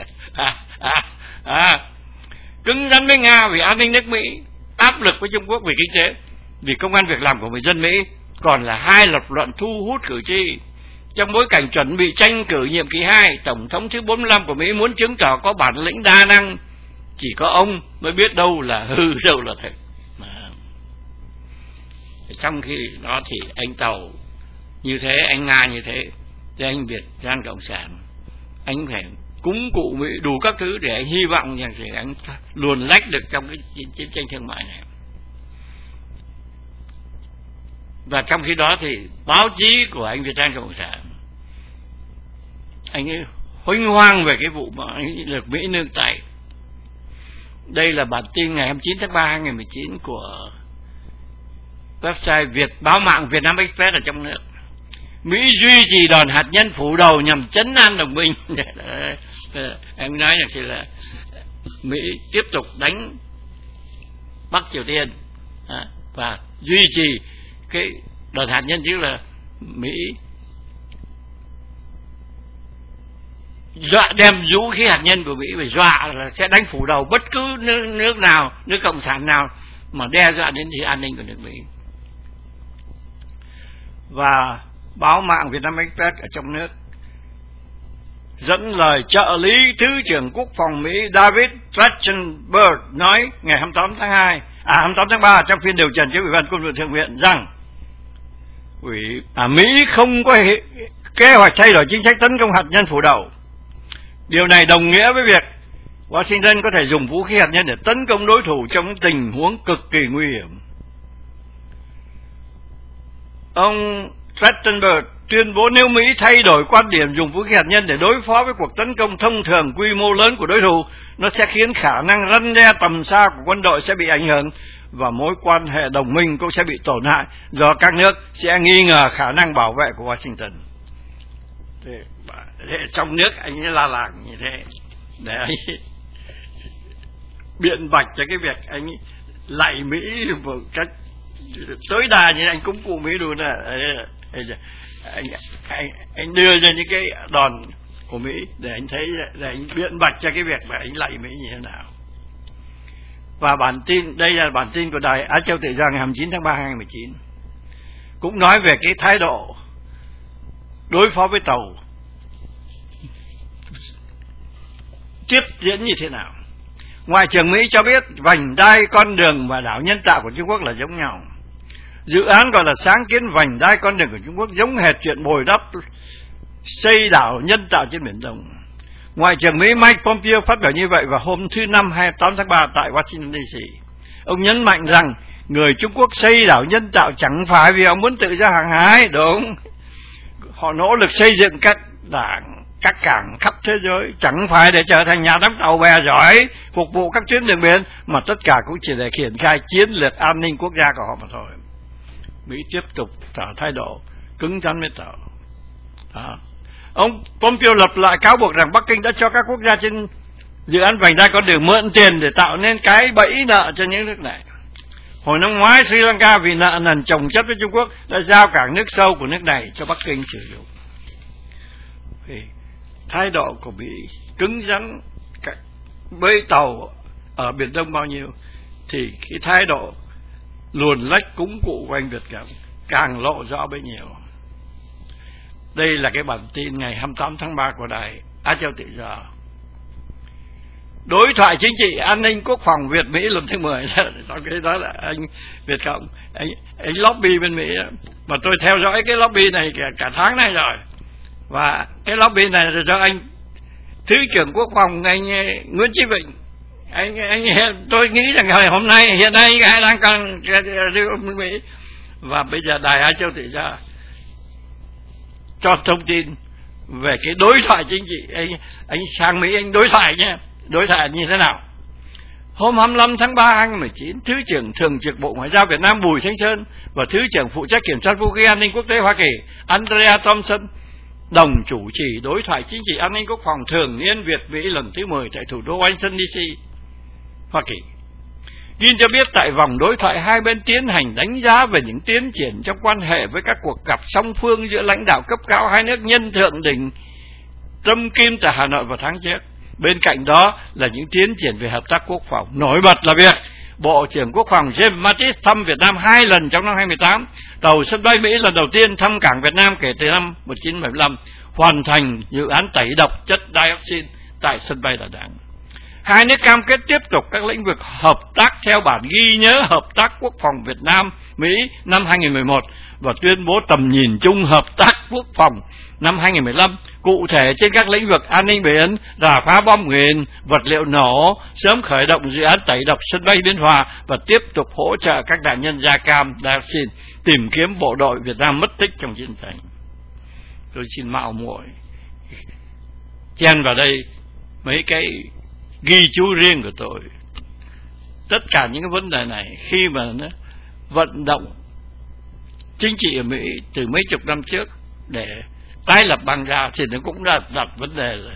Cứng rắn với Nga vì an ninh nước Mỹ, áp lực với Trung Quốc vì kinh tế, vì công ăn việc làm của người dân Mỹ, còn là hai lập luận thu hút cử tri. Trong bối cảnh chuẩn bị tranh cử nhiệm kỳ 2, Tổng thống thứ 45 của Mỹ muốn chứng tỏ có bản lĩnh đa năng, chỉ có ông mới biết đâu là hư, đâu là thật. Trong khi đó thì anh Tàu như thế, anh Nga như thế, thì anh Việt Gian Cộng sản anh phải cúng cụ Mỹ đủ các thứ để anh hy vọng rằng thì anh luồn lách được trong cái chiến tranh thương mại này. Và trong khi đó thì báo chí của anh Việt Nam Cộng sản anh ấy huênh hoang về cái vụ mà anh được Mỹ nương tay. Đây là bản tin ngày 29 tháng 3 2019 của website báo mạng Việt Nam Express ở trong nước. Mỹ duy trì đòn hạt nhân phủ đầu nhằm trấn an đồng minh. Em nói là Mỹ tiếp tục đánh Bắc Triều Tiên và duy trì cái đòn hạt nhân, tức là Mỹ dọa đem vũ khí hạt nhân của Mỹ phải dọa là sẽ đánh phủ đầu bất cứ nước nào, nước cộng sản nào mà đe dọa đến thì an ninh của nước Mỹ. Và báo mạng Việt Nam Express ở trong nước dẫn lời trợ lý Thứ trưởng Quốc phòng Mỹ David Trachtenberg nói ngày 28 tháng 3 trong phiên điều trần trước Ủy ban Quân sự Thượng viện rằng Mỹ không có kế hoạch thay đổi chính sách tấn công hạt nhân phủ đầu. Điều này đồng nghĩa với việc Washington có thể dùng vũ khí hạt nhân để tấn công đối thủ trong tình huống cực kỳ nguy hiểm. Ông Trachtenberg tuyên bố nếu Mỹ thay đổi quan điểm dùng vũ khí hạt nhân để đối phó với cuộc tấn công thông thường quy mô lớn của đối thủ, nó sẽ khiến khả năng răn đe tầm xa của quân đội sẽ bị ảnh hưởng và mối quan hệ đồng minh cũng sẽ bị tổn hại do các nước sẽ nghi ngờ khả năng bảo vệ của Washington. Thế trong nước anh ấy la làng như thế để anh biện bạch cho cái việc anh lạy Mỹ một cách tối đa, như anh cúng cụ Mỹ luôn nè. Anh đưa ra những cái đòn của Mỹ để anh thấy, để anh biện bạch cho cái việc mà anh lạy Mỹ như thế nào. Và bản tin, đây là bản tin của Đài Á Châu Tự Do ngày 29 tháng 3 2019, cũng nói về cái thái độ đối phó với tàu tiếp diễn như thế nào. Ngoại trưởng Mỹ cho biết vành đai con đường và đảo nhân tạo của Trung Quốc là giống nhau. Dự án gọi là sáng kiến vành đai con đường của Trung Quốc giống hệt chuyện bồi đắp xây đảo nhân tạo trên Biển Đông. Ngoại trưởng Mỹ Mike Pompeo phát biểu như vậy vào hôm thứ Năm 28 tháng 3 tại Washington DC. Ông nhấn mạnh rằng người Trung Quốc xây đảo nhân tạo chẳng phải vì họ muốn tự do hàng hải, đúng. Họ nỗ lực xây dựng các cảng khắp thế giới, chẳng phải để trở thành nhà đắm tàu bè giỏi phục vụ các tuyến đường biển, mà tất cả cũng chỉ để triển khai chiến lược an ninh quốc gia của họ mà thôi. Mỹ tiếp tục tỏ thái độ cứng rắn với tàu. Ông Pompeo lặp lại cáo buộc rằng Bắc Kinh đã cho các quốc gia trên dự án vành đai con đường mượn tiền để tạo nên cái bẫy nợ cho những nước này. Hồi năm ngoái, Sri Lanka vì nợ nần chồng chất với Trung Quốc đã giao cảng nước sâu của nước này cho Bắc Kinh sử dụng. Thì thái độ của Mỹ cứng rắn với tàu ở Biển Đông bao nhiêu, thì cái thái độ luồn lách cúng cụ của anh Việt càng lộ rõ bấy nhiêu. Đây là cái bản tin ngày 28 tháng 3 của Đài Á Châu Tự Do. Đối thoại chính trị an ninh quốc phòng Việt Mỹ lần thứ 10. Cái đó là anh Việt Cộng, anh lobby bên Mỹ đó. Mà tôi theo dõi cái lobby này cả tháng nay rồi. Và cái lobby này là do anh Thứ trưởng Quốc phòng anh Nguyễn Chí Vịnh. Tôi nghĩ rằng hôm nay hiện nay anh đang cần bên Mỹ. Và bây giờ Đài Á Châu Tự Do cho thông tin về cái đối thoại chính trị. Anh sang Mỹ anh đối thoại nhé. Đối thoại như thế nào? Hôm 25 tháng 3 2019, Thứ trưởng Thường trực Bộ Ngoại giao Việt Nam Bùi Thanh Sơn và Thứ trưởng phụ trách kiểm soát vũ khí an ninh quốc tế Hoa Kỳ Andrea Thompson đồng chủ trì đối thoại chính trị an ninh quốc phòng thường niên Việt Mỹ lần thứ 10 tại thủ đô Washington DC, Hoa Kỳ. Tin cho biết tại vòng đối thoại hai bên tiến hành đánh giá về những tiến triển trong quan hệ với các cuộc gặp song phương giữa lãnh đạo cấp cao hai nước nhân thượng đỉnh Trump Kim tại Hà Nội vào tháng trước. Bên cạnh đó là những tiến triển về hợp tác quốc phòng. Nổi bật là việc Bộ trưởng Quốc phòng James Mattis thăm Việt Nam 2 lần trong năm 2018, tàu sân bay Mỹ lần đầu tiên thăm cảng Việt Nam kể từ năm 1975, hoàn thành dự án tẩy độc chất dioxin tại sân bay Đà Nẵng. Hai nước cam kết tiếp tục các lĩnh vực hợp tác theo bản ghi nhớ hợp tác quốc phòng Việt Nam-Mỹ năm 2011 và tuyên bố tầm nhìn chung hợp tác quốc phòng năm 2015, cụ thể trên các lĩnh vực an ninh biển, rà phá bom mìn, vật liệu nổ, sớm khởi động dự án tẩy độc sân bay Biên Hòa và tiếp tục hỗ trợ các nạn nhân da cam dioxin, tìm kiếm bộ đội Việt Nam mất tích trong chiến tranh. Tôi xin mạo muội chen vào đây mấy cái ghi chú riêng của tôi. Tất cả những cái vấn đề này khi mà nó vận động chính trị ở Mỹ từ mấy chục năm trước để tái lập bang ra thì nó cũng đã đặt vấn đề là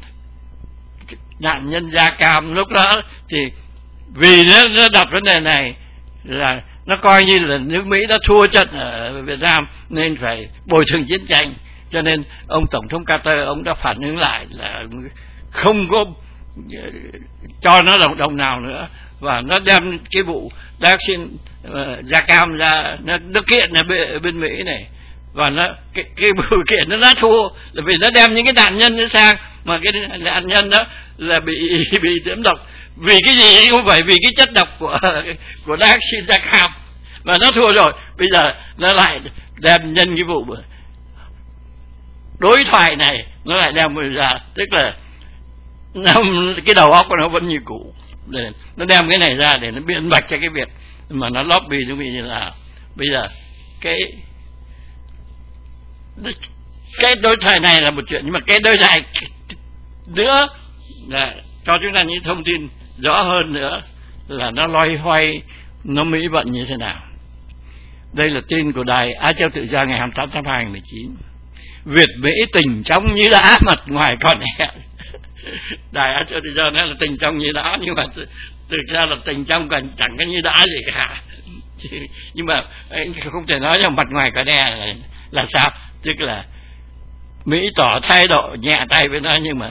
nạn nhân da cam. Lúc đó thì vì nó đặt vấn đề này là nó coi như là nước Mỹ đã thua trận ở Việt Nam nên phải bồi thường chiến tranh, cho nên ông Tổng thống Carter ông đã phản ứng lại là không có cho nó đồng nào nữa, và nó đem cái vụ dioxin da cam ra nó kiện ở bên Mỹ này, và nó cái vụ kiện nó đã thua là vì nó đem những cái nạn nhân nó sang, mà cái nạn nhân đó là bị nhiễm độc vì cái gì không phải vì cái chất độc của dioxin da cam, và nó thua rồi. Bây giờ nó lại đem nhân cái vụ đối thoại này nó lại đem ra, tức là cái đầu óc của nó vẫn như cũ, để nó đem cái này ra để nó biện bạch cho cái việc mà nó lobby nó bị như là bây giờ cái đối thoại này là một chuyện, nhưng mà cái đối thoại nữa là cho chúng ta những thông tin rõ hơn nữa là nó loay hoay nó Mỹ vận như thế nào. Đây là tin của Đài Á Châu Tự Do ngày 28 tháng 2 2019. Việt Mỹ tình trong như đá, mặt ngoài còn e. Đài Á Châu Tự Do nói là tình trong như đá, nhưng mà thực ra là tình trong còn chẳng có như đá gì cả. Nhưng mà anh không thể nói rằng mặt ngoài còn e là sao? Tức là Mỹ tỏ thái độ nhẹ tay với nó, nhưng mà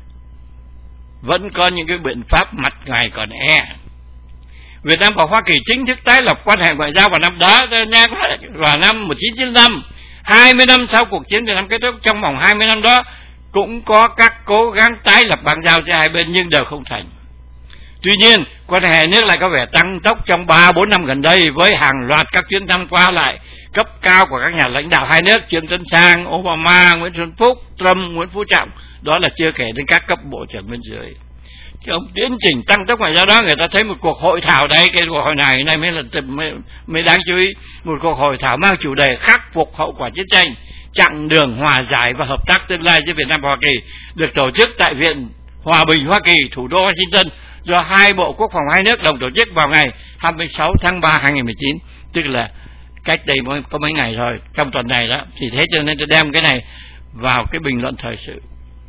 vẫn có những cái biện pháp mặt ngoài còn e. Việt Nam và Hoa Kỳ chính thức tái lập quan hệ ngoại giao vào năm đó, vào năm 1995, 20 năm sau cuộc chiến Việt Nam kết thúc. Trong vòng 20 năm đó cũng có các cố gắng tái lập bang giao giữa hai bên nhưng đều không thành. Tuy nhiên, quan hệ nước lại có vẻ tăng tốc trong 3-4 năm gần đây với hàng loạt các chuyến thăm qua lại cấp cao của các nhà lãnh đạo hai nước, Trương Tấn Sang, Obama, Nguyễn Xuân Phúc, Trump, Nguyễn Phú Trọng. Đó là chưa kể đến các cấp bộ trưởng bên dưới. Trong tiến trình tăng tốc ngoại giao đó, người ta thấy một cuộc hội thảo đây, cái cuộc hội này mới đáng chú ý. Một cuộc hội thảo mang chủ đề khắc phục hậu quả chiến tranh, chặng đường hòa giải và hợp tác tương lai giữa Việt Nam và Hoa Kỳ, được tổ chức tại Viện Hòa bình Hoa Kỳ, thủ đô Washington, do hai bộ quốc phòng hai nước đồng tổ chức vào ngày 26 tháng 3 2019, tức là cách đây có mấy ngày thôi, trong tuần này đó. Thì thế cho nên tôi đem cái này vào cái bình luận thời sự.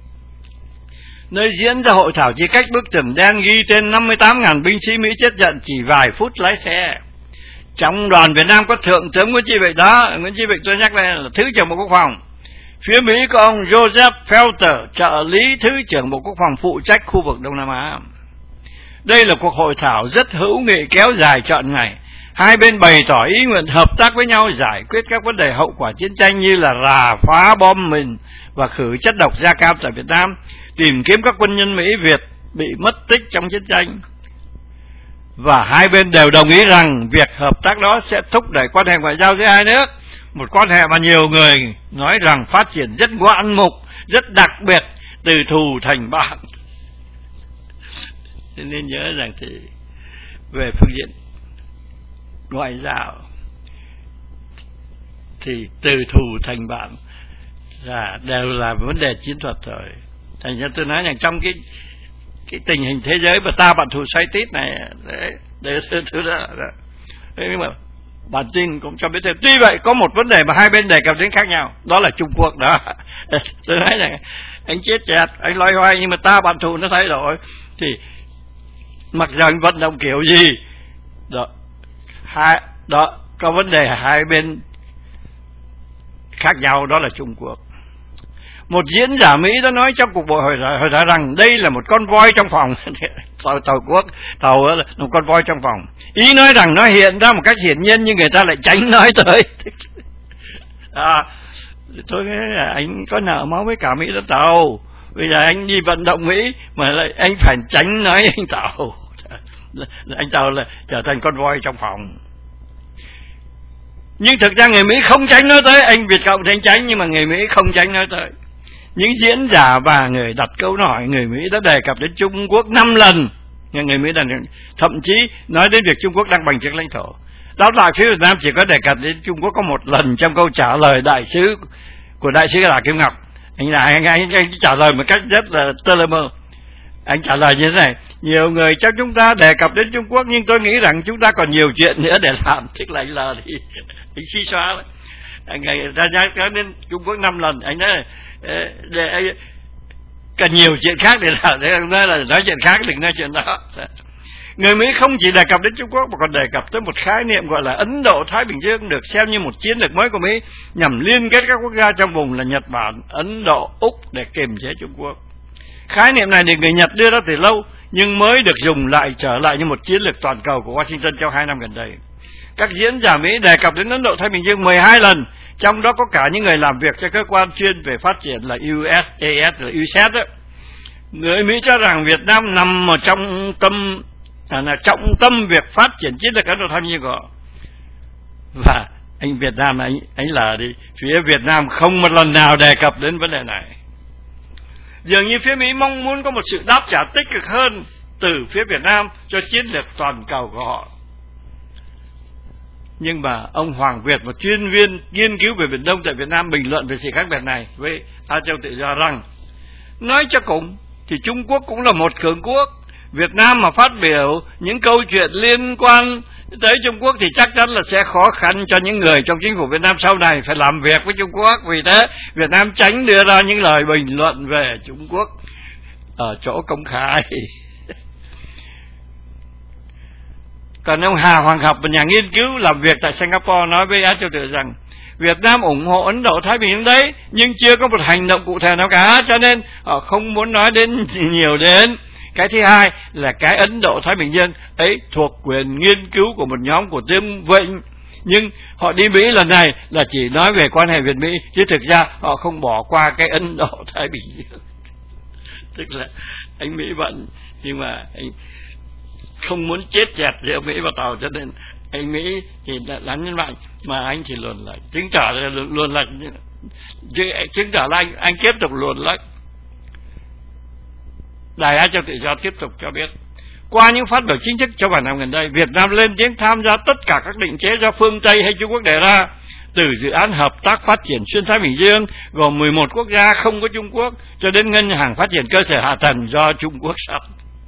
Nơi diễn ra hội thảo chỉ cách bức tường đen ghi tên 58.000 binh sĩ Mỹ chết trận chỉ vài phút lái xe. Trong đoàn Việt Nam có Thượng tướng Nguyễn Chí Vịnh đó. Nguyễn Chí Vịnh tôi nhắc đây là Thứ trưởng Bộ Quốc phòng. Phía Mỹ có ông Joseph Felter, trợ lý Thứ trưởng Bộ Quốc phòng phụ trách khu vực Đông Nam Á. Đây là cuộc hội thảo rất hữu nghị kéo dài trọn ngày. Hai bên bày tỏ ý nguyện hợp tác với nhau giải quyết các vấn đề hậu quả chiến tranh như là rà phá bom mìn và khử chất độc da cam tại Việt Nam, tìm kiếm các quân nhân Mỹ Việt bị mất tích trong chiến tranh. Và hai bên đều đồng ý rằng việc hợp tác đó sẽ thúc đẩy quan hệ ngoại giao giữa hai nước, một quan hệ mà nhiều người nói rằng phát triển rất ngoạn mục, rất đặc biệt, từ thù thành bạn. Nên nhớ rằng thì về phương diện ngoại giao thì từ thù thành bạn là đều là vấn đề chiến thuật rồi. Thành ra tôi nói rằng trong cái tình hình thế giới mà ta bạn thù xoay tít này để thứ đó. Nhưng mà bản tin cũng cho biết thêm. Tuy vậy có một vấn đề mà hai bên đề cập đến khác nhau, đó là Trung Quốc đó. Tôi nói rằng anh chết chẹt, anh loay hoay, nhưng mà ta bạn thù nó thay đổi. Thì mặc dù anh vận động kiểu gì đó có vấn đề hai bên khác nhau, đó là Trung Quốc. Một diễn giả Mỹ đã nói trong cuộc hội thảo rằng đây là một con voi trong phòng. Tàu là một con voi trong phòng. Ý nói rằng nó hiện ra một cách hiển nhiên nhưng người ta lại tránh nói tới. Tôi nói là anh có nợ máu với cả Mỹ đó Tàu. Bây giờ anh đi vận động Mỹ mà lại anh phải tránh nói anh Tàu. Anh Tàu là trở thành con voi trong phòng. Nhưng thực ra người Mỹ không tránh nói tới. Anh Việt Cộng thì anh tránh, nhưng mà người Mỹ không tránh nói tới. Những diễn giả và người đặt câu hỏi người Mỹ đã đề cập đến Trung Quốc 5 lần. Nhưng người Mỹ thậm chí nói đến việc Trung Quốc đang bằng chứng lãnh thổ. Đáp lại phía Việt Nam chỉ có đề cập đến Trung Quốc có một lần trong câu trả lời đại sứ của đại sứ Đào Kim Ngọc. Anh trả lời một cách rất là tơ lơ mơ. Anh trả lời như thế này: nhiều người trong chúng ta đề cập đến Trung Quốc, nhưng tôi nghĩ rằng chúng ta còn nhiều chuyện nữa để làm. Tức là anh lờ thì anh suy xóa đấy. Anh ra nhắc đến Trung Quốc 5 lần. Anh nói để cần nhiều chuyện khác để làm. Để nói chuyện khác, đừng nói chuyện đó. Người Mỹ không chỉ đề cập đến Trung Quốc mà còn đề cập tới một khái niệm gọi là Ấn Độ Thái Bình Dương, được xem như một chiến lược mới của Mỹ nhằm liên kết các quốc gia trong vùng là Nhật Bản, Ấn Độ, Úc để kiềm chế Trung Quốc. Khái niệm này được người Nhật đưa ra từ lâu nhưng mới được dùng lại trở lại như một chiến lược toàn cầu của Washington trong 2 năm gần đây. Các diễn giả Mỹ đề cập đến Ấn Độ Thái Bình Dương 12 lần, trong đó có cả những người làm việc cho cơ quan chuyên về phát triển là USAS, là USAID đó. Người Mỹ cho rằng Việt Nam nằm ở trong trọng tâm việc phát triển chiến lược Ấn Độ Thái Bình Dương của họ. Và anh Việt Nam anh là đi, phía Việt Nam không một lần nào đề cập đến vấn đề này. Dường như phía Mỹ mong muốn có một sự đáp trả tích cực hơn từ phía Việt Nam cho chiến lược toàn cầu của họ. Nhưng mà ông Hoàng Việt, một chuyên viên nghiên cứu về Biển Đông tại Việt Nam, bình luận về sự khác biệt này với Á Châu Tự Do rằng nói cho cùng thì Trung Quốc cũng là một cường quốc. Việt Nam mà phát biểu những câu chuyện liên quan tới Trung Quốc thì chắc chắn là sẽ khó khăn cho những người trong chính phủ Việt Nam sau này phải làm việc với Trung Quốc. Vì thế Việt Nam tránh đưa ra những lời bình luận về Trung Quốc ở chỗ công khai. Còn ông Hà Hoàng Học, một nhà nghiên cứu làm việc tại Singapore, nói với Á Châu Tự rằng Việt Nam ủng hộ Ấn Độ Thái Bình Dương đấy, nhưng chưa có một hành động cụ thể nào cả, cho nên họ không muốn nói đến nhiều đến. Cái thứ hai là cái Ấn Độ Thái Bình Dương ấy thuộc quyền nghiên cứu của một nhóm của Tiêm Vịnh, nhưng họ đi Mỹ lần này là chỉ nói về quan hệ Việt Mỹ, chứ thực ra họ không bỏ qua cái Ấn Độ Thái Bình Dương. Tức là anh Mỹ bận, nhưng mà anh không muốn chết chẹt giữa Mỹ và Tàu, cho nên anh Mỹ thì đánh nhấn mạnh, mà anh chỉ luồn lách, chứng tỏ là luồn lách, chứng tỏ là anh tiếp tục luồn lách. Đài Á Châu Tự Do tiếp tục cho biết, qua những phát biểu chính thức trong vài năm gần đây, Việt Nam lên tiếng tham gia tất cả các định chế do phương Tây hay Trung Quốc đề ra, từ dự án hợp tác phát triển xuyên Thái Bình Dương gồm 11 quốc gia không có Trung Quốc, cho đến ngân hàng phát triển cơ sở hạ tầng do Trung Quốc sắp.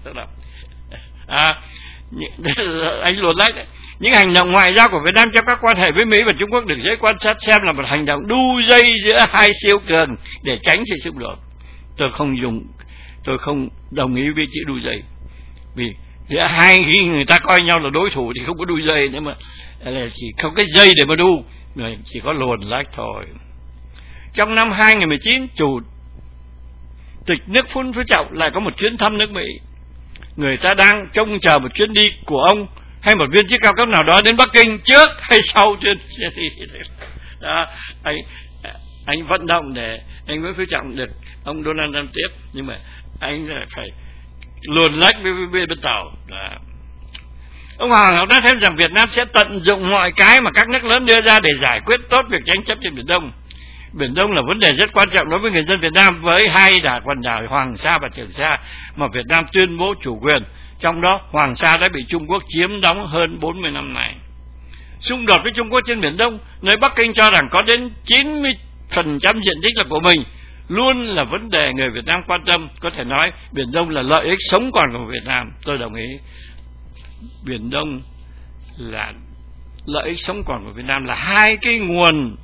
Anh luồn lách đấy. Những hành động ngoại giao của Việt Nam trong các quan hệ với Mỹ và Trung Quốc được giới quan sát xem là một hành động đu dây giữa hai siêu cường để tránh sự xung đột. Tôi không đồng ý với chữ đu dây, vì giữa hai khi người ta coi nhau là đối thủ thì không có đu dây nữa, mà là chỉ không cái dây để mà đu, chỉ có luồn lách thôi. Trong năm 2019, Chủ tịch nước Nguyễn Phú Trọng lại có một chuyến thăm nước Mỹ. Người ta đang trông chờ một chuyến đi của ông hay một viên chức cao cấp nào đó đến Bắc Kinh trước hay sau chuyến đi đó. Anh vận động để anh Nguyễn Phú Trọng được ông Donald Trump tiếp, nhưng mà anh phải luồn lách với bên Tàu đó. Ông Hoàng Ngọc đã thêm rằng Việt Nam sẽ tận dụng mọi cái mà các nước lớn đưa ra để giải quyết tốt việc tranh chấp trên Biển Đông. Biển Đông là vấn đề rất quan trọng đối với người dân Việt Nam, với hai quần đảo Hoàng Sa và Trường Sa mà Việt Nam tuyên bố chủ quyền, trong đó Hoàng Sa đã bị Trung Quốc chiếm đóng hơn 40 năm nay. Xung đột với Trung Quốc trên Biển Đông, nơi Bắc Kinh cho rằng có đến 90% diện tích là của mình, luôn là vấn đề người Việt Nam quan tâm. Có thể nói Biển Đông là lợi ích sống còn của Việt Nam. Tôi đồng ý, Biển Đông là lợi ích sống còn của Việt Nam, là hai cái nguồn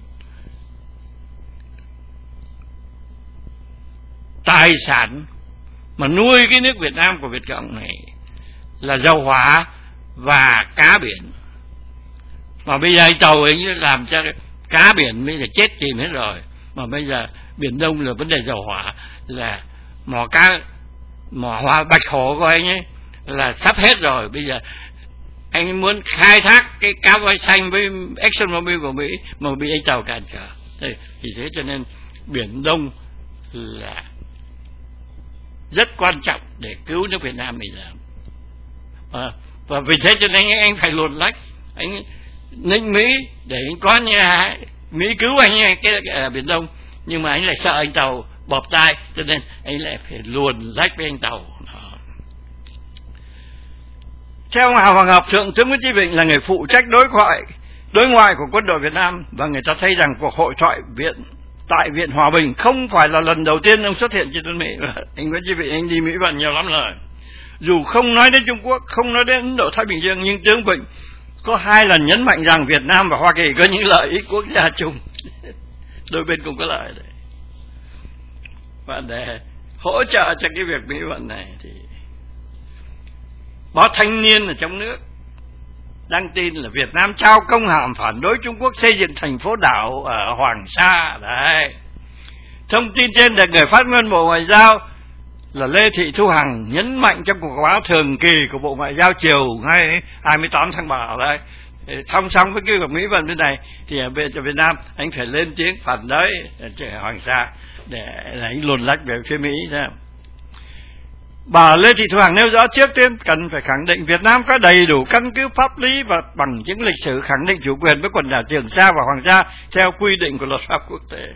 tài sản mà nuôi cái nước Việt Nam của Việt Cộng này, là dầu hỏa và cá biển. Mà bây giờ Tàu ấy làm cho cá biển bây giờ chết chìm hết rồi, mà bây giờ Biển Đông là vấn đề dầu hỏa, là mỏ hoa Bạch Hổ của anh ấy là sắp hết rồi. Bây giờ anh muốn khai thác cái cá voi xanh với ExxonMobil của Mỹ mà bị anh Tàu cản trở. Vì thế cho nên Biển Đông là rất quan trọng để cứu nước Việt Nam bây giờ. Và vì thế cho nên anh phải luồn lách, anh ninh Mỹ để anh có nhà Mỹ cứu anh cái Biển Đông, nhưng mà anh lại sợ anh Tàu bóp tai, cho nên anh lại phải luồn lách với anh Tàu. Theo ông Hà Hoàng Học, Thượng tướng Nguyễn Chí Vịnh là người phụ trách đối ngoại của quân đội Việt Nam, và người ta thấy rằng cuộc hội thoại tại Viện Hòa Bình không phải là lần đầu tiên ông xuất hiện trên đất Mỹ. Anh Nguyễn Chí Vịnh anh đi Mỹ vẫn nhiều lắm rồi. Dù không nói đến Trung Quốc, không nói đến Ấn Độ Thái Bình Dương, nhưng tướng Vịnh có 2 lần nhấn mạnh rằng Việt Nam và Hoa Kỳ có những lợi ích quốc gia chung. Đôi bên cùng có lợi đấy. Và để hỗ trợ cho cái việc Mỹ vận này thì báo Thanh Niên ở trong nước đăng tin là Việt Nam trao công hàm phản đối Trung Quốc xây dựng thành phố đảo ở Hoàng Sa đấy. Thông tin trên được người phát ngôn Bộ Ngoại giao là Lê Thị Thu Hằng nhấn mạnh trong cuộc họp báo thường kỳ của Bộ Ngoại giao chiều ngày 28 tháng 7 đấy. Song song với cái việc Mỹ vận bên này thì ở Việt Nam anh phải lên tiếng phản đối Hoàng Sa để anh luồn lách về phía Mỹ đó. Bà Lê Thị Thu Hằng nêu rõ, trước tiên cần phải khẳng định Việt Nam có đầy đủ căn cứ pháp lý và bằng chứng lịch sử khẳng định chủ quyền với quần đảo Trường Sa và Hoàng Sa theo quy định của luật pháp quốc tế.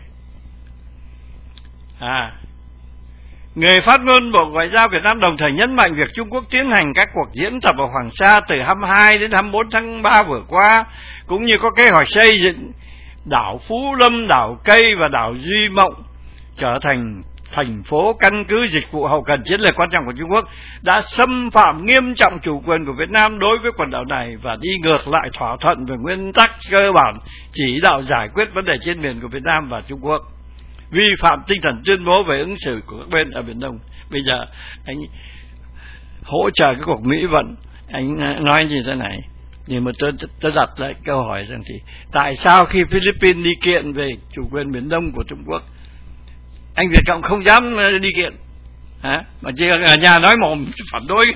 Người phát ngôn Bộ Ngoại giao Việt Nam đồng thời nhấn mạnh việc Trung Quốc tiến hành các cuộc diễn tập ở Hoàng Sa từ 22 đến 24 tháng 3 vừa qua, cũng như có kế hoạch xây dựng đảo Phú Lâm, đảo Cây và đảo Duy Mộng trở thành thành phố, căn cứ, dịch vụ hậu cần chiến lược quan trọng của Trung Quốc đã xâm phạm nghiêm trọng chủ quyền của Việt Nam đối với quần đảo này và đi ngược lại thỏa thuận về nguyên tắc cơ bản chỉ đạo giải quyết vấn đề trên biển của Việt Nam và Trung Quốc, vi phạm tinh thần tuyên bố về ứng xử của các bên ở Biển Đông. Bây giờ anh hỗ trợ cái cuộc Mỹ vận, anh nói như thế này, nhưng mà tôi đặt lại câu hỏi rằng thì tại sao khi Philippines đi kiện về chủ quyền Biển Đông của Trung Quốc, anh Việt Cộng không dám đi kiện, mà chỉ ở nhà nói mồm phản đối.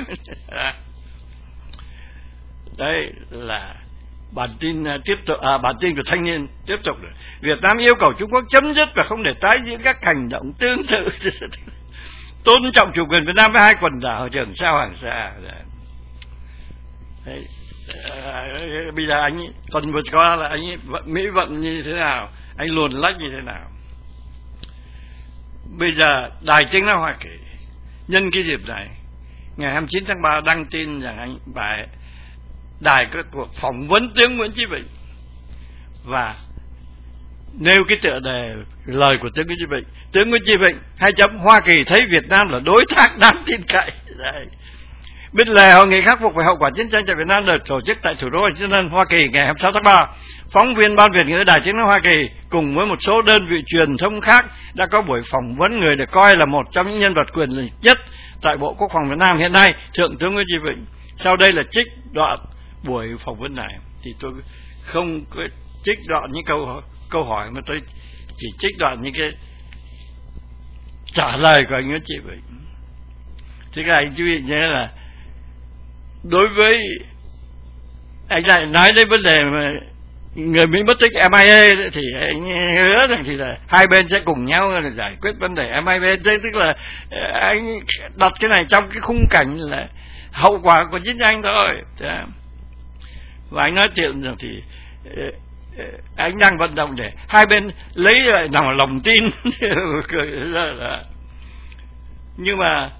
Đây là bản tin tiếp tục, bản tin của Thanh Niên tiếp tục. Việt Nam yêu cầu Trung Quốc chấm dứt và không để tái diễn các hành động tương tự, tôn trọng chủ quyền Việt Nam với hai quần đảo Trường Sa, Hoàng Sa. Đấy. Bây giờ anh còn vừa qua là anh Mỹ vận như thế nào, anh luồn lách như thế nào. Bây giờ Đài Tiếng Nói Hoa Kỳ nhân cái dịp này ngày 29 tháng 3 đăng tin rằng anh đài có cuộc phỏng vấn tướng Nguyễn Chí Vịnh và nêu cái tựa đề lời của tướng Nguyễn Chí Vịnh. Tướng Nguyễn Chí Vịnh Hoa Kỳ thấy Việt Nam là đối tác đáng tin cậy. Đấy. Bên lề hội nghị khắc phục về hậu quả chiến tranh tại Việt Nam được tổ chức tại thủ đô Washington, Hoa Kỳ ngày 26 tháng 3. Phóng viên Ban Việt ngữ Đài Tiếng Nói Hoa Kỳ cùng với một số đơn vị truyền thông khác đã có buổi phỏng vấn người được coi là một trong những nhân vật quyền lực nhất tại Bộ Quốc phòng Việt Nam hiện nay, Thượng tướng Nguyễn Chí Vịnh. Sau đây là trích đoạn buổi phỏng vấn này. Thì tôi không có trích đoạn những câu hỏi, mà tôi chỉ trích đoạn những cái trả lời của anh Nguyễn Chí Vịnh. Thế các anh chú ý nhớ là đối với anh lại nói đến vấn đề mà người Mỹ mất tích MIA thì anh hứa rằng thì là hai bên sẽ cùng nhau giải quyết vấn đề MIA, tức là anh đặt cái này trong cái khung cảnh là hậu quả của chiến tranh thôi. Và anh nói chuyện rằng thì anh đang vận động để hai bên lấy lại lòng tin. Nhưng mà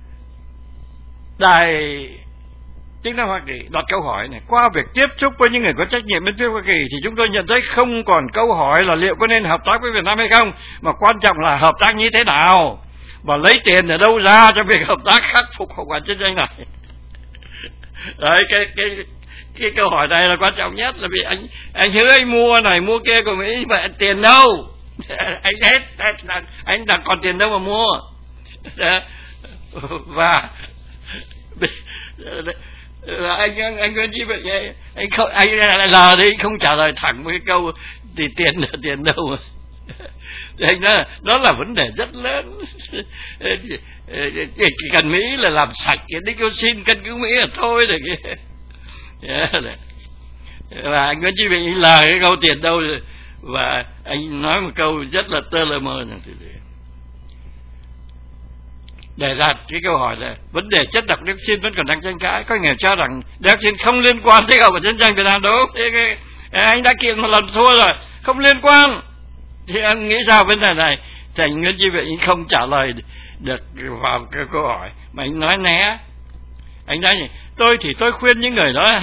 Đài Tiếng Nói Hoa Kỳ đặt câu hỏi này: qua việc tiếp xúc với những người có trách nhiệm bên phía Hoa Kỳ thì chúng tôi nhận thấy không còn câu hỏi là liệu có nên hợp tác với Việt Nam hay không, mà quan trọng là hợp tác như thế nào và lấy tiền ở đâu ra cho việc hợp tác khắc phục hậu quả chiến tranh này. Đấy, cái câu hỏi này là quan trọng nhất, là vì anh hứa anh mua này mua kia của Mỹ, mà tiền đâu? Anh hết, anh đặt còn tiền đâu mà mua. Và anh Nguyễn Chí Vịnh anh không, anh là đấy không trả lời thẳng với cái câu thì tiền đâu. Thì anh nói đó là vấn đề rất lớn. Chỉ cần Mỹ là làm sạch cái Nicholson căn cứ Mỹ là thôi rồi kia. Và anh Nguyễn Chí Vịnh là cái câu tiền đâu, và anh nói một câu rất là tơ lơ mơ rằng để ra cái câu hỏi là vấn đề chất độc dioxin vẫn còn đang tranh cãi. Có người cho rằng dioxin không liên quan tới hậu quả chiến tranh Việt Nam đâu. Thế anh đã kiện một lần thua rồi, không liên quan. Thì anh nghĩ sao vấn đề này? Thì anh Nguyễn Chí Vịnh không trả lời được vào cái câu hỏi, mà anh nói né. Anh nói gì? Tôi khuyên những người đó,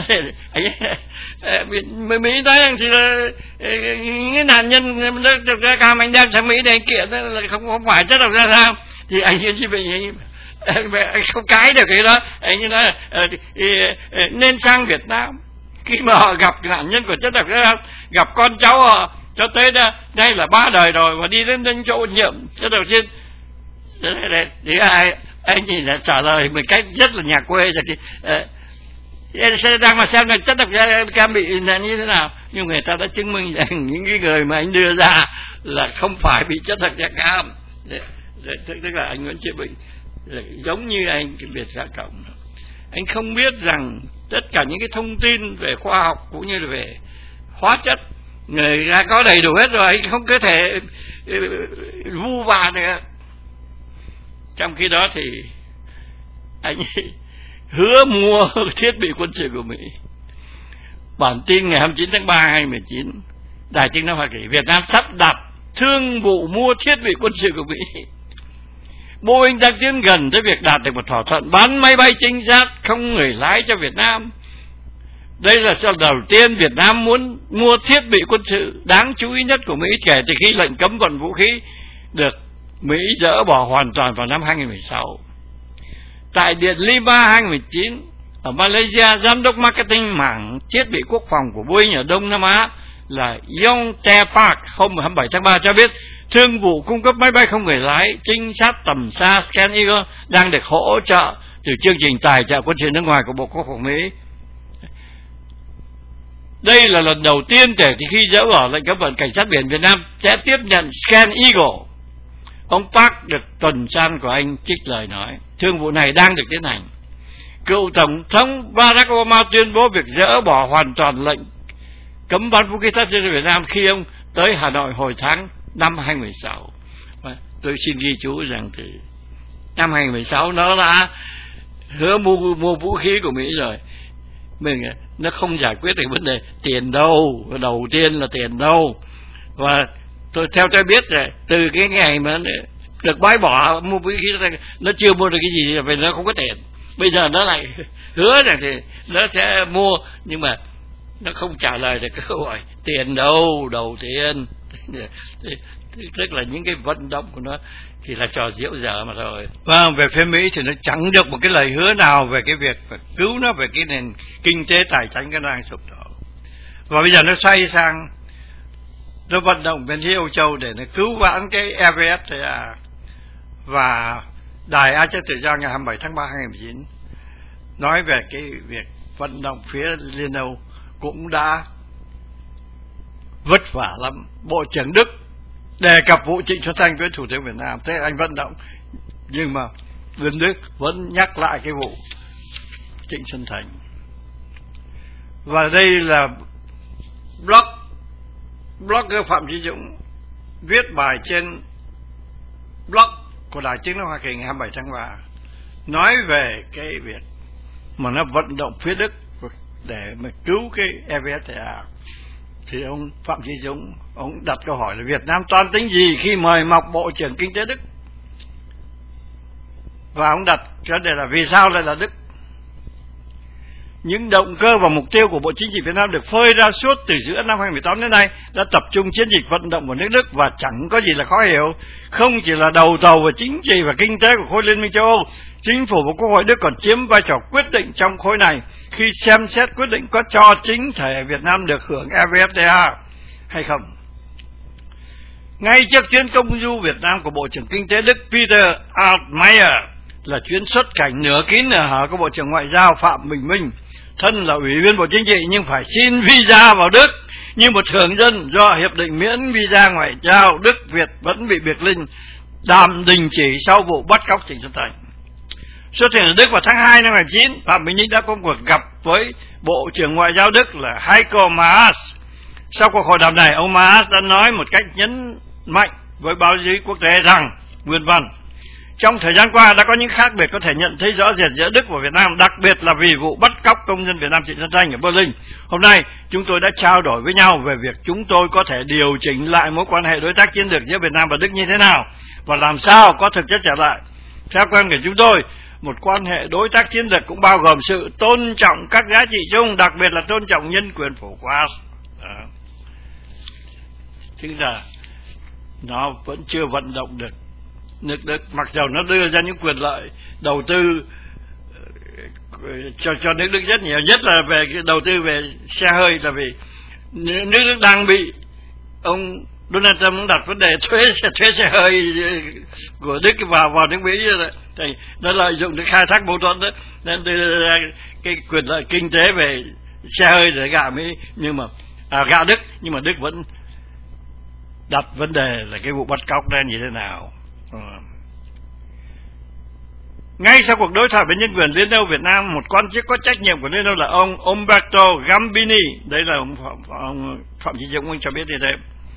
Mỹ nói rằng thì là những nạn nhân được ra cam anh đem sang Mỹ để anh kiện là không phải chất độc da cam. Thì anh Nguyễn Chí Vịnh anh không cái được cái đó. Anh nói nên sang Việt Nam, khi mà họ gặp nạn nhân của chất độc da cam, gặp con cháu họ cho tới đây là 3 đời rồi và đi đến chỗ nhiễm chất độc dioxin. Thì anh nhìn đã trả lời một cách rất là nhà quê rồi. Thì đang mà xem là chất độc da cam bị như thế nào, nhưng người ta đã chứng minh rằng những cái người mà anh đưa ra là không phải bị chất độc da cam. Tức là anh Nguyễn Chí Vịnh giống như anh cái Việt Gia Cộng, anh không biết rằng tất cả những cái thông tin về khoa học cũng như là về hóa chất người ta có đầy đủ hết rồi, anh không có thể vu vạ được. Trong khi đó thì anh hứa mua thiết bị quân sự của Mỹ. Bản tin ngày 29 tháng 3 2019, Đài Tiếng Nói Hoa Kỳ: Việt Nam sắp đặt thương vụ mua thiết bị quân sự của Mỹ. Boeing đang tiến gần tới việc đạt được một thỏa thuận bán máy bay trinh sát không người lái cho Việt Nam. Đây là lần đầu tiên Việt Nam muốn mua thiết bị quân sự đáng chú ý nhất của Mỹ kể từ khi lệnh cấm vận vũ khí được Mỹ dỡ bỏ hoàn toàn vào năm 2016. Tại Điện Lima 2019, ở Malaysia, giám đốc marketing mảng thiết bị quốc phòng của Boeing ở Đông Nam Á là Yong Tae Park hôm 27 tháng 3 cho biết thương vụ cung cấp máy bay không người lái trinh sát tầm xa Scan Eagle đang được hỗ trợ từ chương trình tài trợ quân sự nước ngoài của Bộ Quốc phòng Mỹ. Đây là lần đầu tiên kể từ khi dỡ bỏ lệnh cấm vận, cảnh sát biển Việt Nam sẽ tiếp nhận Scan Eagle. Ông Park được tuần san của anh trích lời nói, thương vụ này đang được tiến hành. Cựu Tổng thống Barack Obama tuyên bố việc dỡ bỏ hoàn toàn lệnh cấm bắn vũ khí thép trên Việt Nam khi ông tới Hà Nội hồi tháng năm 2016. Và tôi xin ghi chú rằng từ năm 2016 nó đã hứa mua vũ khí của Mỹ rồi. Mình nó không giải quyết được vấn đề tiền đâu, đầu tiên là tiền đâu. Và theo tôi biết rồi, từ cái ngày mà được bãi bỏ mua vũ khí, nó chưa mua được cái gì vì nó không có tiền. Bây giờ nó lại hứa rằng thì nó sẽ mua, nhưng mà nó không trả lời được câu hỏi tiền đâu, đầu tiên. Tức là những cái vận động của nó thì là trò diễu dở mà thôi. Vâng, về phía Mỹ thì nó chẳng được một cái lời hứa nào về cái việc phải cứu nó về cái nền kinh tế tài chính cái đang sụp đổ. Và bây giờ nó xoay sang nó vận động bên phía Âu Châu để nó cứu vãn cái EVFTA. Và Đài Á Châu Tự Do ngày 27 tháng 3 2019 nói về cái việc vận động phía Liên Âu cũng đã vất vả lắm. Bộ trưởng Đức đề cập vụ Trịnh Xuân Thanh với Thủ tướng Việt Nam, thế anh vận động, nhưng mà bên Đức vẫn nhắc lại cái vụ Trịnh Xuân Thanh. Và đây là blogger Phạm Chí Dũng viết bài trên blog của Đài Tiếng nói Hoa Kỳ ngày 27 tháng 3 nói về cái việc mà nó vận động phía Đức để mà cứu cái EVFTA. Thì ông Phạm Chí Dũng ông đặt câu hỏi là Việt Nam toan tính gì khi mời mọc Bộ trưởng Kinh tế Đức, và ông đặt vấn đề là vì sao lại là Đức. Những động cơ và mục tiêu của Bộ Chính trị Việt Nam được phơi ra suốt từ giữa năm 2018 đến nay đã tập trung chiến dịch vận động của nước Đức, và chẳng có gì là khó hiểu. Không chỉ là đầu tàu về chính trị và kinh tế của khối Liên minh châu Âu, chính phủ và Quốc hội Đức còn chiếm vai trò quyết định trong khối này khi xem xét quyết định có cho chính thể Việt Nam được hưởng EVFTA hay không. Ngay trước chuyến công du Việt Nam của Bộ trưởng Kinh tế Đức Peter Altmaier là chuyến xuất cảnh nửa kín nửa hở của Bộ trưởng Ngoại giao Phạm Bình Minh, thân là ủy viên Bộ Chính trị nhưng phải xin visa vào Đức như một thường dân do hiệp định miễn visa ngoại giao Đức Việt vẫn bị Biệt Linh tạm đình chỉ sau vụ bắt cóc Trịnh Xuân Thanh. Xuất hiện ở Đức vào tháng 2 năm 2009, Phạm Bình Minh đã có cuộc gặp với Bộ trưởng Ngoại giao Đức là Heiko Maas. Sau cuộc hội đàm này, ông Maas đã nói một cách nhấn mạnh với báo chí quốc tế rằng, nguyên văn, trong thời gian qua đã có những khác biệt có thể nhận thấy rõ rệt giữa Đức và Việt Nam, đặc biệt là vì vụ bắt cóc công dân Việt Nam Trịnh Xuân Thanh ở Berlin. Hôm nay, chúng tôi đã trao đổi với nhau về việc chúng tôi có thể điều chỉnh lại mối quan hệ đối tác chiến lược giữa Việt Nam và Đức như thế nào, và làm sao có thực chất trở lại. Theo quan điểm của chúng tôi, một quan hệ đối tác chiến lược cũng bao gồm sự tôn trọng các giá trị chung, đặc biệt là tôn trọng nhân quyền phổ quát. Chính là nó vẫn chưa vận động được nước Đức, mặc dù nó đưa ra những quyền lợi đầu tư cho nước Đức rất nhiều, nhất là về cái đầu tư về xe hơi, là vì nước Đức đang bị ông Donald Trump đặt vấn đề thuế xe hơi của Đức vào nước Mỹ rồi. Thì nó lợi dụng để khai thác mâu thuẫn đó, nên đưa ra cái quyền lợi kinh tế về xe hơi để gạ Mỹ, nhưng mà gạ Đức, nhưng mà Đức vẫn đặt vấn đề là cái vụ bắt cóc đen như thế nào. Ngay sau cuộc đối thoại với nhân quyền Liên Âu Việt Nam, một quan chức có trách nhiệm của Liên Âu là ông Umberto Gambini, đây là ông Phạm Chí Dũng cho biết như thế.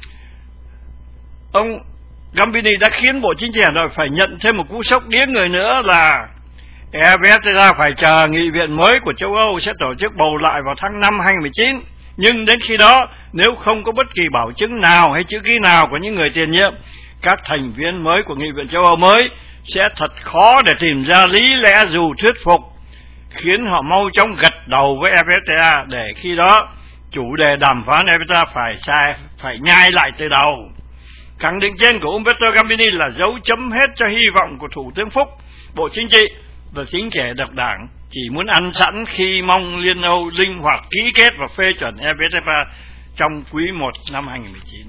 Ông Gambini đã khiến Bộ Chính trị Hà Nội phải nhận thêm một cú sốc điếng người nữa là EVFTA phải chờ nghị viện mới của châu Âu sẽ tổ chức bầu lại vào tháng 5 2019. Nhưng đến khi đó, nếu không có bất kỳ bảo chứng nào hay chữ ký nào của những người tiền nhiệm, các thành viên mới của nghị viện châu Âu mới sẽ thật khó để tìm ra lý lẽ dù thuyết phục, khiến họ mau chóng gật đầu với EVFTA, để khi đó chủ đề đàm phán EVFTA phải nhai lại từ đầu. Khẳng định trên của Umberto Gambini là dấu chấm hết cho hy vọng của Thủ tướng Phúc, Bộ Chính trị và chính kẻ độc đảng chỉ muốn ăn sẵn khi mong Liên Âu linh hoạt ký kết và phê chuẩn EVFTA trong quý 1 năm 2019.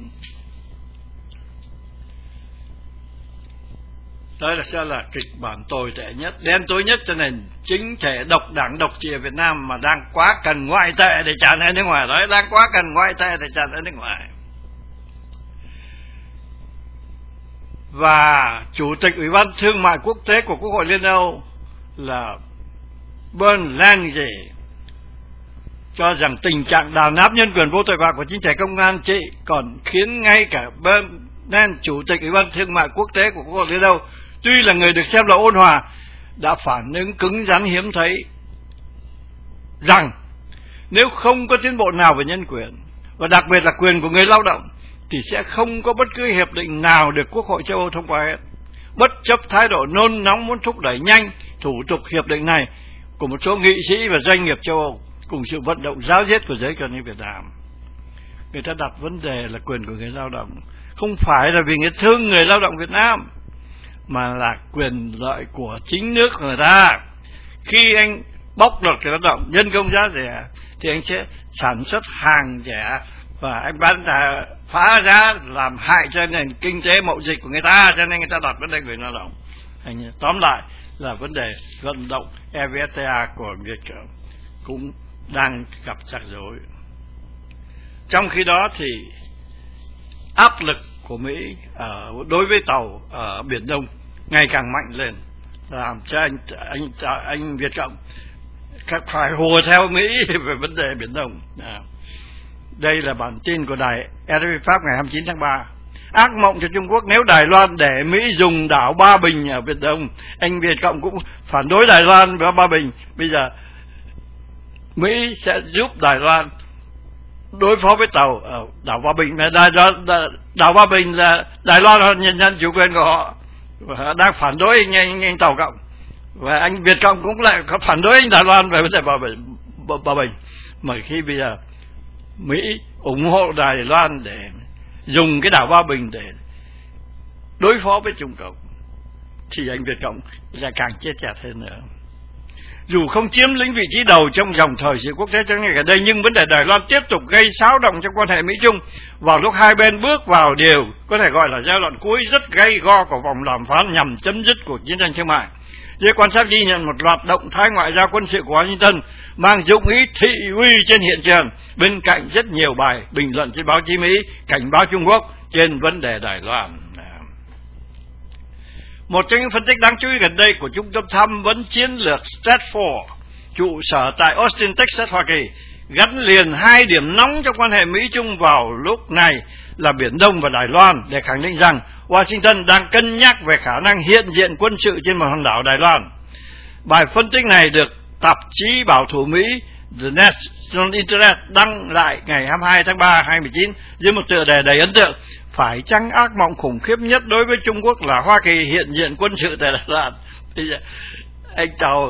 Đây sẽ là kịch bản tồi tệ nhất, đen tối nhất cho nền chính thể độc đảng độc trị ở Việt Nam mà đang quá cần ngoại tệ để tràn ra nước ngoài. Đấy, đang quá cần ngoại tệ để tràn ra nước ngoài. Và Chủ tịch Ủy ban Thương mại Quốc tế của Quốc hội Liên Âu là Bernd Lange cho rằng tình trạng đàn áp nhân quyền vô tội vạ của chính thể công an trị còn khiến ngay cả Bernd Lange, Chủ tịch Ủy ban Thương mại Quốc tế của Quốc hội Liên Âu, tuy là người được xem là ôn hòa, đã phản ứng cứng rắn hiếm thấy rằng nếu không có tiến bộ nào về nhân quyền, và đặc biệt là quyền của người lao động, thì sẽ không có bất cứ hiệp định nào được Quốc hội châu Âu thông qua hết, bất chấp thái độ nôn nóng muốn thúc đẩy nhanh thủ tục hiệp định này của một số nghị sĩ và doanh nghiệp châu Âu, cùng sự vận động ráo riết của giới doanh nhân Việt Nam. Người ta đặt vấn đề là quyền của người lao động, không phải là vì người thương người lao động Việt Nam, mà là quyền lợi của chính nước của người ta. Khi anh bóc lột người lao động, nhân công giá rẻ, thì anh sẽ sản xuất hàng rẻ và anh bán phá giá, làm hại cho nền kinh tế mậu dịch của người ta, cho nên người ta đặt vấn đề người lao động. Tóm lại là vấn đề vận động EVFTA của Việt cũng đang gặp rắc rối. Trong khi đó thì áp lực của Mỹ đối với tàu ở Biển Đông ngày càng mạnh lên, làm cho anh Việt Cộng phải hùa theo Mỹ về vấn đề Biển Đông. Đây là bản tin của đài RFI Pháp ngày 29 tháng 3. Ác mộng cho Trung Quốc nếu Đài Loan để Mỹ dùng đảo Ba Bình ở Biển Đông. Anh Việt Cộng cũng phản đối Đài Loan và Ba Bình. Bây giờ Mỹ sẽ giúp Đài Loan đối phó với tàu ở đảo Ba Bình. Đảo Ba Bình là Đài Loan nhận chủ quyền của họ, và đang phản đối anh Tàu Cộng, và anh Việt Cộng cũng lại có phản đối anh Đài Loan về vấn đề Ba Bình. Mà khi bây giờ Mỹ ủng hộ Đài Loan để dùng cái đảo Ba Bình để đối phó với Trung Cộng, thì anh Việt Cộng lại càng chết chẹt hơn nữa. Dù không chiếm lĩnh vị trí đầu trong dòng thời sự quốc tế trong ngày gần đây, nhưng vấn đề Đài Loan tiếp tục gây xáo động trong quan hệ Mỹ-Trung vào lúc hai bên bước vào điều có thể gọi là giai đoạn cuối rất gay go của vòng đàm phán nhằm chấm dứt cuộc chiến tranh thương mại. Giới quan sát ghi nhận một loạt động thái ngoại giao quân sự của Washington mang dụng ý thị uy trên hiện trường, bên cạnh rất nhiều bài bình luận trên báo chí Mỹ cảnh báo Trung Quốc trên vấn đề Đài Loan. Một trong những phân tích đáng chú ý gần đây của Trung tâm tham vấn chiến lược Stratfor, trụ sở tại Austin, Texas, Hoa Kỳ, gắn liền hai điểm nóng trong quan hệ Mỹ-Trung vào lúc này là Biển Đông và Đài Loan, để khẳng định rằng Washington đang cân nhắc về khả năng hiện diện quân sự trên một hòn đảo Đài Loan. Bài phân tích này được tạp chí bảo thủ Mỹ The National Interest đăng lại ngày 22 tháng 3, 2019 dưới một tựa đề đầy ấn tượng: phải chăng ác mộng khủng khiếp nhất đối với Trung Quốc là Hoa Kỳ hiện diện quân sự tại Đài Loan? Bây giờ anh Tàu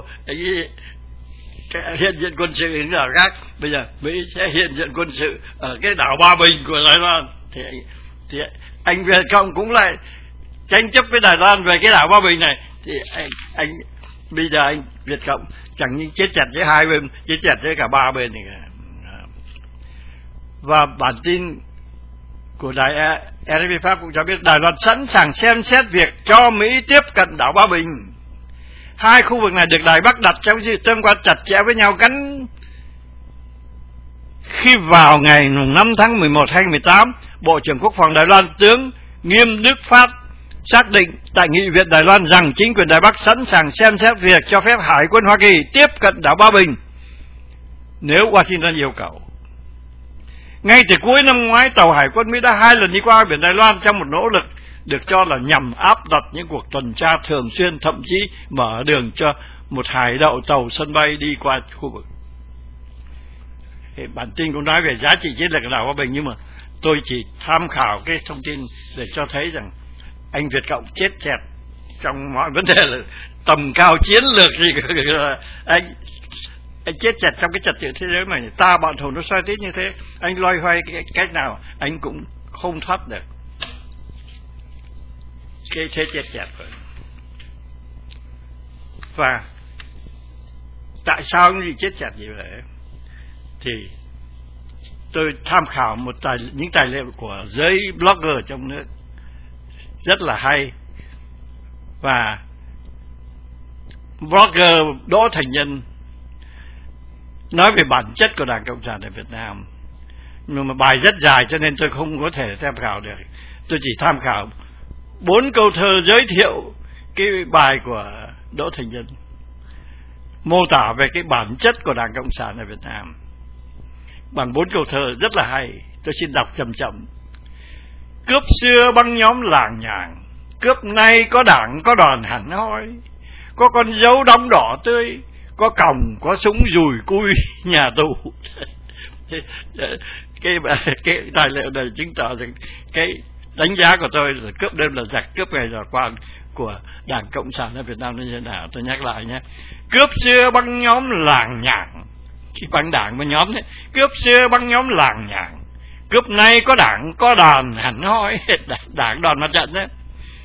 hiện diện quân sự đến đảo khác, bây giờ Mỹ sẽ hiện diện quân sự ở cái đảo Ba Bình của Đài Loan, thì anh Việt Cộng cũng lại tranh chấp với Đài Loan về cái đảo Ba Bình này, thì anh bây giờ anh Việt Cộng chẳng những chết chặt với hai bên, chết chặt với cả ba bên này cả. Và bản tin của đài RFI Pháp cũng cho biết Đài Loan sẵn sàng xem xét việc cho Mỹ tiếp cận đảo Ba Bình. Hai khu vực này được Đài Bắc đặt trong sự tương quan chặt chẽ với nhau, gắn khi vào ngày 5 tháng 11 2018, Bộ trưởng Quốc phòng Đài Loan tướng Nghiêm Đức Phát xác định tại Nghị viện Đài Loan rằng chính quyền Đài Bắc sẵn sàng xem xét việc cho phép Hải quân Hoa Kỳ tiếp cận đảo Ba Bình nếu Washington yêu cầu. Ngay từ cuối năm ngoái, tàu Hải quân Mỹ đã 2 lần đi qua biển Đài Loan trong một nỗ lực được cho là nhằm áp đặt những cuộc tuần tra thường xuyên, thậm chí mở đường cho một hải đậu tàu sân bay đi qua khu vực. Bản tin cũng nói về giá trị chiến lược đảo Ba Bình, nhưng mà tôi chỉ tham khảo cái thông tin để cho thấy rằng anh Việt Cộng chết chẹt trong mọi vấn đề là tầm cao chiến lược gì. Anh chết chẹt trong cái trật tự thế giới này, ta bọn thù nó xoay tít như thế, anh loay hoay cái cách nào anh cũng không thoát được. cái thế chết chẹp rồi. Và tại sao cái gì chết chẹp như vậy? Thì tôi tham khảo những tài liệu của giới blogger trong nước rất là hay. Và blogger Đỗ Thành Nhân nói về bản chất của Đảng Cộng sản ở Việt Nam, nhưng mà bài rất dài cho nên tôi không có thể tham khảo được. Tôi chỉ tham khảo 4 câu thơ giới thiệu cái bài của Đỗ Thành Nhân, mô tả về cái bản chất của Đảng Cộng sản ở Việt Nam bằng 4 câu thơ rất là hay. Tôi xin đọc chậm chậm. Cướp xưa băng nhóm làng nhàng, cướp nay có đảng có đoàn hẳn hoi, có con dấu đóng đỏ tươi, có còng có súng dùi cui nhà tù. Cái tài liệu này chứng tỏ rằng cái đánh giá của tôi là cướp đêm là giặc, cướp ngày là quan của Đảng Cộng sản ở Việt Nam như thế nào. Tôi nhắc lại nhé. Cướp xưa băng nhóm làng nhàng, cái băng đảng với nhóm đấy. Cướp xưa băng nhóm làng nhàng, cướp nay có đảng có đoàn hẳn hoi, đảng đoàn mặt trận đấy,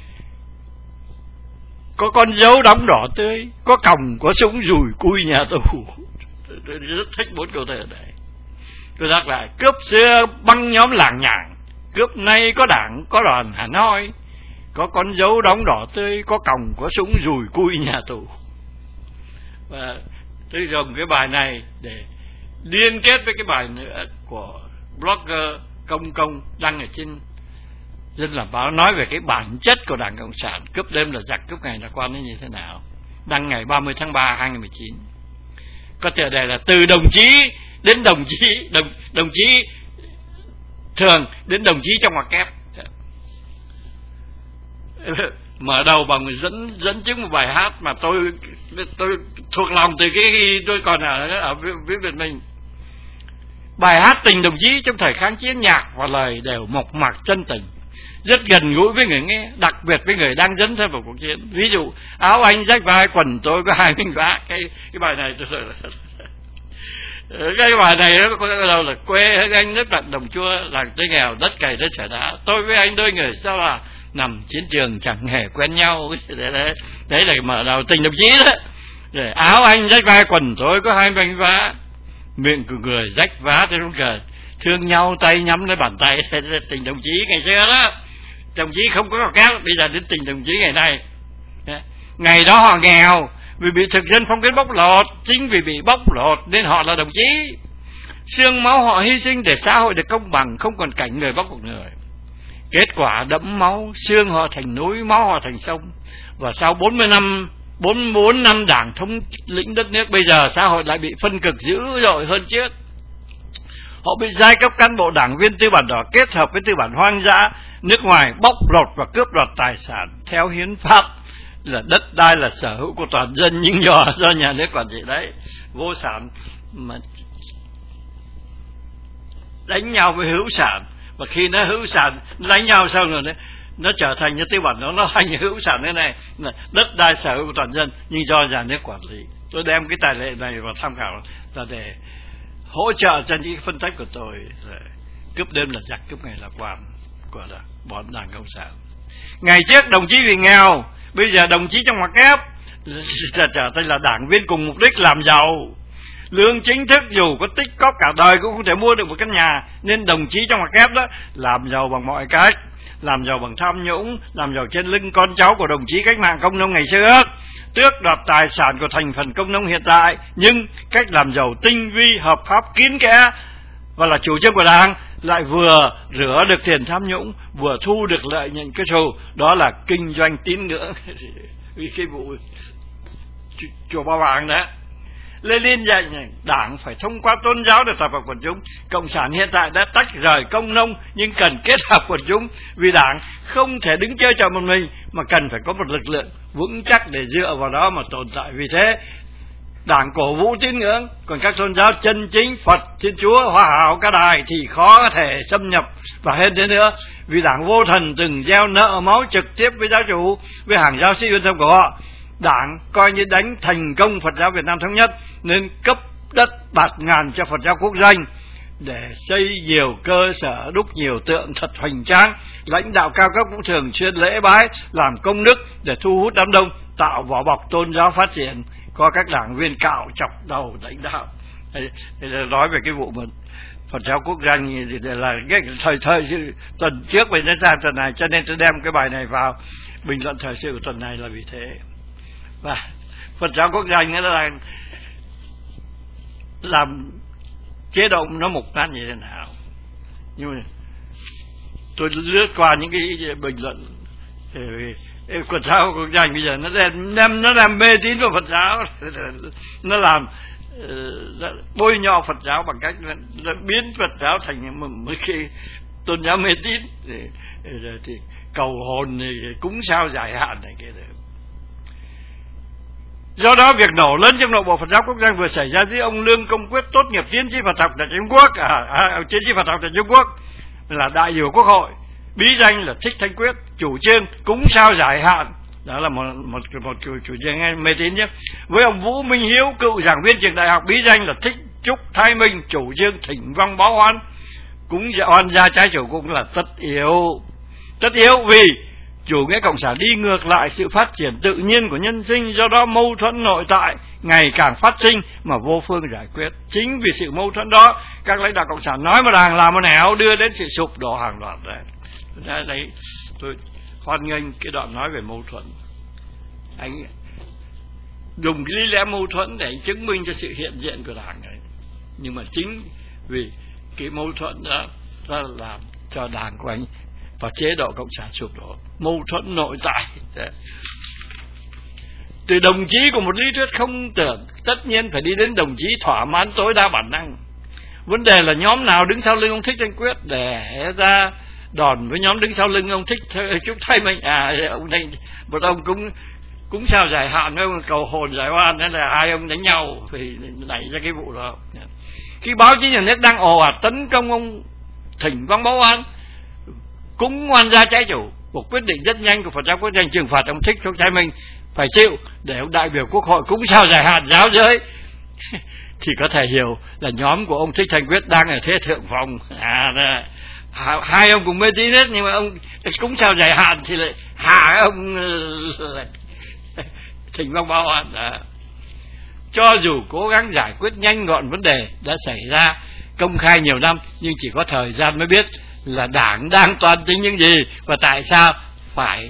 có con dấu đóng đỏ tươi, có còng có súng dùi cui nhà tù. Tôi rất thích 4 câu thơ này. Tôi nhắc lại. Cướp xưa băng nhóm làng nhàng, cướp nay có đảng có đoàn hẳn hoi, có con dấu đóng đỏ tươi, có còng có súng dùi cui nhà tù. Và tôi dùng cái bài này để liên kết với cái bài nữa của blogger Công đăng ở trên Dân Làm Báo, nói về cái bản chất của Đảng Cộng sản. Cướp đêm là giặc, cướp ngày là quan như thế nào. Đăng ngày 30 tháng 3 2019. Có tựa đề là từ đồng chí đến đồng chí, đồng chí thường đến đồng chí trong ngoặc kép. Mở đầu bằng dẫn chứng một bài hát mà tôi thuộc lòng từ khi tôi còn ở Viễn Việt Minh. Bài hát Tình Đồng Chí trong thời kháng chiến, nhạc và lời đều mộc mạc chân tình, rất gần gũi với người nghe, đặc biệt với người đang dấn thân vào cuộc chiến. Ví dụ áo anh rách vai, quần tôi có 2 miếng vá. Cái bài này tôi sợ cái bài này nó có đầu là quê anh nước lạnh đồng chua, làng tôi nghèo đất cày đất chả đá, tôi với anh đôi người sao là nằm chiến trường chẳng hề quen nhau. Đấy là mở đầu Tình Đồng Chí đó. Rồi áo anh rách vai, quần tôi có 2 miếng vá, miệng của người rách vá tôi không cờ, thương nhau tay nhắm lấy bàn tay. Tình đồng chí ngày xưa đó, đồng chí không có các, bây giờ đến tình đồng chí ngày nay. Ngày đó họ nghèo vì bị thực dân phong kiến bóc lột, chính vì bị bóc lột nên họ là đồng chí. Xương máu họ hy sinh để xã hội được công bằng, không còn cảnh người bóc một người. Kết quả đẫm máu, xương họ thành núi, máu họ thành sông. Và sau 44 năm đảng thống lĩnh đất nước, bây giờ xã hội lại bị phân cực dữ dội hơn trước. Họ bị giai cấp cán bộ đảng viên tư bản đỏ kết hợp với tư bản hoang dã nước ngoài bóc lột và cướp đoạt tài sản theo hiến pháp, là đất đai là sở hữu của toàn dân, nhưng do nhà nước quản trị đấy, vô sản mà đánh nhau với hữu sản. Và khi nó hữu sản đánh nhau xong rồi đấy, nó trở thành như tư bản nó thành hữu sản thế này, là đất đai sở hữu của toàn dân nhưng do nhà nước quản lý. Tôi đem cái tài liệu này vào tham khảo là để hỗ trợ cho những phân tích của tôi. Cướp đêm là giặc, cướp ngày là quan của bọn Đảng Cộng sản. Ngày trước đồng chí vì nghèo, bây giờ đồng chí trong ngoặc kép trở thành là đảng viên cùng mục đích làm giàu. Lương chính thức dù có tích cóp cả đời cũng không thể mua được một căn nhà, nên đồng chí trong ngoặc kép đó làm giàu bằng mọi cách, làm giàu bằng tham nhũng, làm giàu trên lưng con cháu của đồng chí cách mạng công nông ngày xưa, tước đoạt tài sản của thành phần công nông hiện tại, nhưng cách làm giàu tinh vi, hợp pháp, kín kẽ và là chủ trương của Đảng, lại vừa rửa được tiền tham nhũng, vừa thu được lợi nhuận kết xù. Đó là kinh doanh tín ngưỡng. Vì cái vụ chùa Ba Vàng đó, Lenin dạy Đảng phải thông qua tôn giáo để tập hợp quần chúng. Cộng sản hiện tại đã tách rời công nông nhưng cần kết hợp quần chúng, vì Đảng không thể đứng chơi trò một mình mà cần phải có một lực lượng vững chắc để dựa vào đó mà tồn tại. Vì thế Đảng cổ vũ tín ngưỡng, còn các tôn giáo chân chính Phật, Thiên Chúa, Hòa Hảo, Ca Đài thì khó có thể xâm nhập. Và hơn thế nữa, vì Đảng vô thần từng gieo nợ máu trực tiếp với giáo chủ, với hàng giáo sĩ uyên thâm của họ. Đảng coi như đánh thành công Phật giáo Việt Nam thống nhất nên cấp đất bạt ngàn cho Phật giáo quốc doanh, để xây nhiều cơ sở, đúc nhiều tượng thật hoành tráng. Lãnh đạo cao cấp cũng thường xuyên lễ bái, làm công đức để thu hút đám đông, tạo vỏ bọc tôn giáo phát triển. Có các đảng viên cạo chọc đầu lãnh đạo. Đây là nói về cái vụ mà Phật giáo quốc doanh thì là cái thời sự tuần trước mình đã ra tuần này, cho nên tôi đem cái bài này vào bình luận thời sự của tuần này là vì thế. Và Phật giáo quốc doanh là làm chế độ nó mục nát như thế nào. Nhưng mà tôi lướt qua những cái bình luận Phật giáo quốc doanh bây giờ nó làm mê tín vào Phật giáo, nó làm bôi nhọ Phật giáo bằng cách nó biến Phật giáo thành một cái tôn giáo mê tín thì cầu hồn thì cúng sao giải hạn này kia được. Do đó việc nổ lớn trong nội bộ Phật giáo quốc doanh vừa xảy ra dưới ông Lương Công Quyết, tốt nghiệp tiến sĩ Phật học tại Trung Quốc, tiến sĩ Phật học tại Trung Quốc, là đại biểu Quốc hội, bí danh là Thích Thanh Quyết, chủ trương cúng sao giải hạn. Đó là một chủ trương mê tín nhé. Với ông Vũ Minh Hiếu, cựu giảng viên trường đại học, bí danh là Thích Trúc Thái Minh, chủ trương thỉnh vong báo oán, cúng oan gia trái chủ cũng là tất yếu vì chủ nghĩa cộng sản đi ngược lại sự phát triển tự nhiên của nhân sinh. Do đó mâu thuẫn nội tại ngày càng phát sinh mà vô phương giải quyết. Chính vì sự mâu thuẫn đó, các lãnh đạo cộng sản nói một đàng làm một nẻo, đưa đến sự sụp đổ hàng loạt. Đấy, tôi hoan nghênh cái đoạn nói về mâu thuẫn. Anh dùng cái lý lẽ mâu thuẫn để chứng minh cho sự hiện diện của đảng này. Nhưng mà chính vì cái mâu thuẫn đó làm cho đảng của anh và chế độ cộng sản sụp đổ. Mâu thuẫn nội tại. Từ đồng chí của một lý thuyết không tưởng, tất nhiên phải đi đến đồng chí thỏa mãn tối đa bản năng. Vấn đề là nhóm nào đứng sau lưng ông Thích Thanh Quyết để ra đòn với nhóm đứng sau lưng ông Thích Trúc Thái Minh. Ông này, một ông cũng sao giải hạn với ông cầu hồn giải oan, nên là hai ông đánh nhau thì nảy ra cái vụ đó. Khi báo chí nhà nước đang ồ ạt tấn công ông thỉnh vong báo oan, cúng oan gia trái chủ, một quyết định rất nhanh của Phật giáo quốc doanh trừng phạt ông Thích Trúc Thái Minh phải chịu để ông đại biểu Quốc hội cúng sao giải hạn giáo giới, thì có thể hiểu là nhóm của ông Thích Thanh Quyết đang ở thế thượng phong. Hai ông cùng mê tín hết, nhưng mà ông cúng sao giải hạn thì lại hạ ông thỉnh vong báo oan. Cho dù cố gắng giải quyết nhanh gọn vấn đề đã xảy ra công khai nhiều năm, nhưng chỉ có thời gian mới biết là đảng đang toan tính những gì và tại sao phải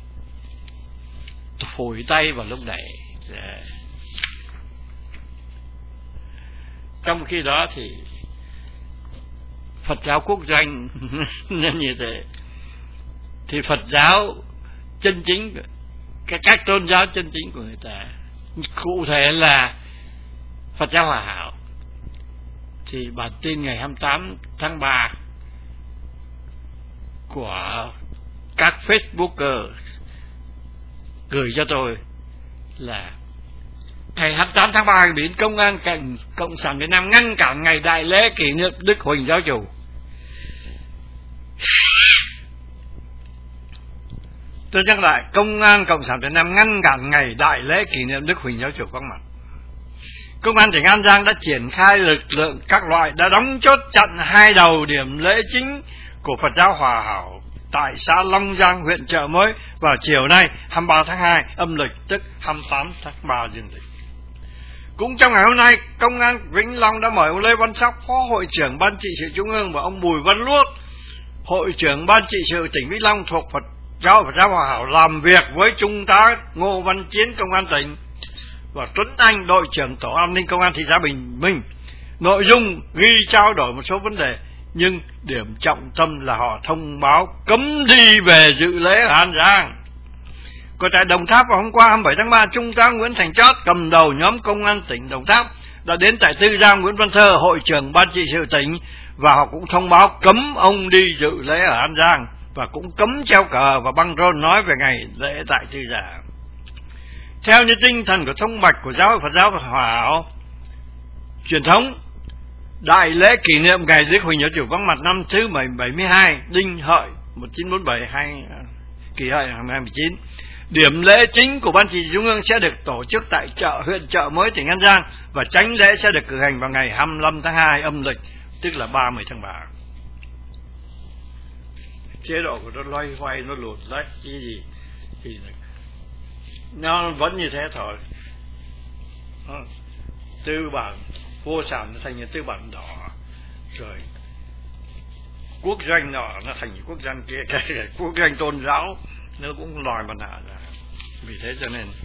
phủi tay vào lúc này. Trong khi đó thì Phật giáo quốc doanh nên như thế, thì Phật giáo chân chính, các tôn giáo chân chính của người ta, cụ thể là Phật giáo Hòa Hảo, thì bản tin ngày 28 tháng 3 của các Facebooker gửi cho tôi là ngày 28 tháng 3 bị công an Cộng sản Việt Nam ngăn cản ngày đại lễ kỷ niệm Đức Huỳnh Giáo Chủ. Tôi nhắc lại, công an Cộng sản Việt Nam ngăn cản ngày đại lễ kỷ niệm Đức Huỳnh Giáo Chủ vắng mặt. Công an tỉnh An Giang đã triển khai lực lượng các loại, đã đóng chốt chặn hai đầu điểm lễ chính của Phật giáo Hòa Hảo tại xã Long Giang, huyện Chợ Mới vào chiều nay 23 tháng 2 âm lịch, tức 28 tháng 3 dương lịch. Cũng trong ngày hôm nay, Công an Vĩnh Long đã mời ông Lê Văn Sóc, Phó Hội trưởng Ban Trị sự Trung ương, và ông Bùi Văn Luốt, Hội trưởng Ban Trị sự tỉnh Vĩnh Long thuộc Phật giáo Hòa Hảo, làm việc với Trung tá Ngô Văn Chiến, Công an tỉnh, và Tuấn Anh, đội trưởng Tổ an ninh Công an thị xã Bình Minh. Nội dung ghi trao đổi một số vấn đề, nhưng điểm trọng tâm là họ thông báo cấm đi về dự lễ ở An Giang. Còn tại Đồng Tháp vào hôm qua 27 tháng 3, Trung tá Nguyễn Thành Chót, cầm đầu nhóm Công an tỉnh Đồng Tháp, đã đến tại Tư Giang Nguyễn Văn Thơ, Hội trưởng Ban Trị sự tỉnh, và họ cũng thông báo cấm ông đi dự lễ ở An Giang, và cũng cấm treo cờ và băng rôn nói về ngày lễ tại Tư Giang. Theo như tinh thần của thông bạch của giáo Phật giáo Hòa Hảo truyền thống, đại lễ kỷ niệm ngày Đức Huỳnh Giáo Chủ vắng mặt năm thứ 72 Đinh Hợi 1947 Kỷ Hợi 2019. Điểm lễ chính của Ban Trị sự Trung ương sẽ được tổ chức tại huyện Chợ Mới tỉnh An Giang, và chánh lễ sẽ được cử hành vào ngày 25 tháng 2 âm lịch, tức là 30 tháng 3. Chế độ của nó loay hoay, nó lột lách cái gì thì nó vẫn như thế thôi. Tư bản vô sản nó thành những tư bản đỏ, rồi quốc doanh nọ nó thành những quốc doanh kia, cái quốc doanh tôn giáo nó cũng lòi mặt nạ ra. Vì thế cho nên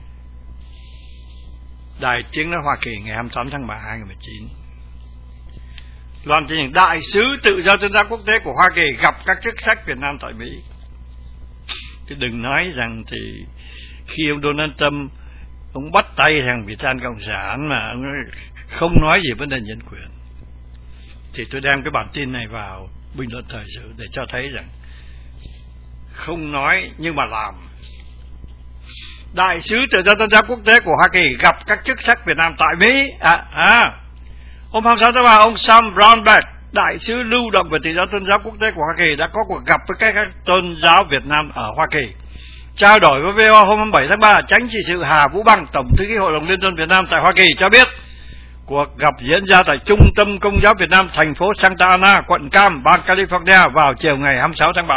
Đài Tiếng nói Hoa Kỳ ngày 28 tháng 3 2019 loan tin đại sứ tự do tôn giáo quốc tế của Hoa Kỳ gặp các chức sắc Việt Nam tại Mỹ. Thì đừng nói rằng thì khi ông Donald Trump ông bắt tay thằng Việt Nam Cộng sản mà ông không nói gì vấn đề nhân quyền, thì tôi đem cái bản tin này vào bình luận thời sự để cho thấy rằng không nói nhưng mà làm. Đại sứ tự do tôn giáo quốc tế của Hoa Kỳ gặp các chức sắc Việt Nam tại Mỹ. Hôm 26 tháng 3, ông Sam Brownback, đại sứ lưu động về tự do tôn giáo quốc tế của Hoa Kỳ, đã có cuộc gặp với các tôn giáo Việt Nam ở Hoa Kỳ. Trao đổi với VOA hôm 27 tháng 3, Chánh trị sự Hà Vũ Băng, Tổng thư ký Hội đồng Liên tôn Việt Nam tại Hoa Kỳ cho biết cuộc gặp diễn ra tại Trung tâm Công giáo Việt Nam thành phố Santa Ana, quận Cam, bang California vào chiều ngày 26 tháng 3.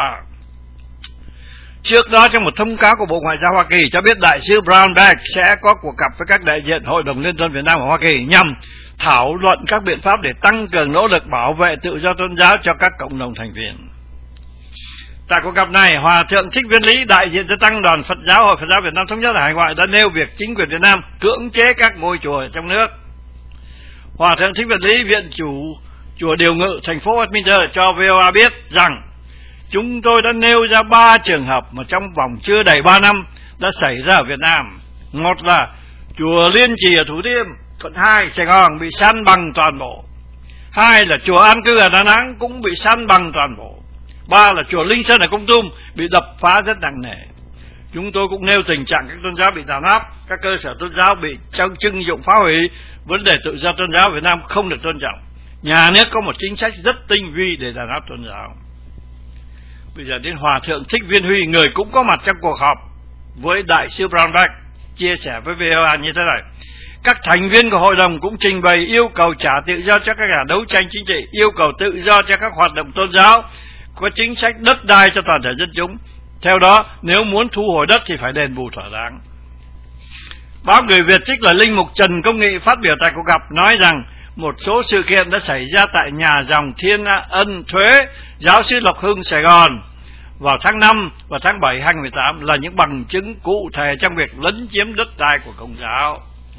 Trước đó, trong một thông cáo của Bộ Ngoại giao Hoa Kỳ cho biết đại sứ Brownback sẽ có cuộc gặp với các đại diện Hội đồng Liên tôn Việt Nam ở Hoa Kỳ nhằm thảo luận các biện pháp để tăng cường nỗ lực bảo vệ tự do tôn giáo cho các cộng đồng thành viên. Tại cuộc gặp này, Hòa thượng Thích Viên Lý, đại diện cho Tăng đoàn Phật giáo Hội Phật giáo Việt Nam Thống nhất ở hải ngoại, đã nêu việc chính quyền Việt Nam cưỡng chế các ngôi chùa trong nước. Hòa thượng Thích Viên Lý, viện chủ chùa Điều Ngự, thành phố Westminster cho VOA biết rằng chúng tôi đã nêu ra 3 trường hợp mà trong vòng chưa đầy 3 năm đã xảy ra ở Việt Nam. Một là chùa Liên Trì ở Thủ Thiêm, quận 2, Sài Gòn bị san bằng toàn bộ. 2 là chùa An Cư ở Đà Nẵng cũng bị san bằng toàn bộ. 3 là chùa Linh Sơn ở Kon Tum bị đập phá rất nặng nề. Chúng tôi cũng nêu tình trạng các tôn giáo bị đàn áp, các cơ sở tôn giáo bị trưng dụng phá hủy, vấn đề tự do tôn giáo Việt Nam không được tôn trọng. Nhà nước có một chính sách rất tinh vi để đàn áp tôn giáo. Bây giờ đến Hòa thượng Thích Viên Huy, người cũng có mặt trong cuộc họp với đại sứ Brownback, chia sẻ với VOA như thế này: các thành viên của hội đồng cũng trình bày yêu cầu trả tự do cho các nhà đấu tranh chính trị, yêu cầu tự do cho các hoạt động tôn giáo, có chính sách đất đai cho toàn thể dân chúng. Theo đó, nếu muốn thu hồi đất thì phải đền bù thỏa đáng. Báo Người Việt trích lời linh mục Trần Công Nghị phát biểu tại cuộc gặp, nói rằng một số sự kiện đã xảy ra tại nhà dòng Thiên Ân Thuế, giáo sư Lộc Hưng, Sài Gòn vào tháng 5 và tháng 7 2018 là những bằng chứng cụ thể trong việc lấn chiếm đất đai của Công giáo.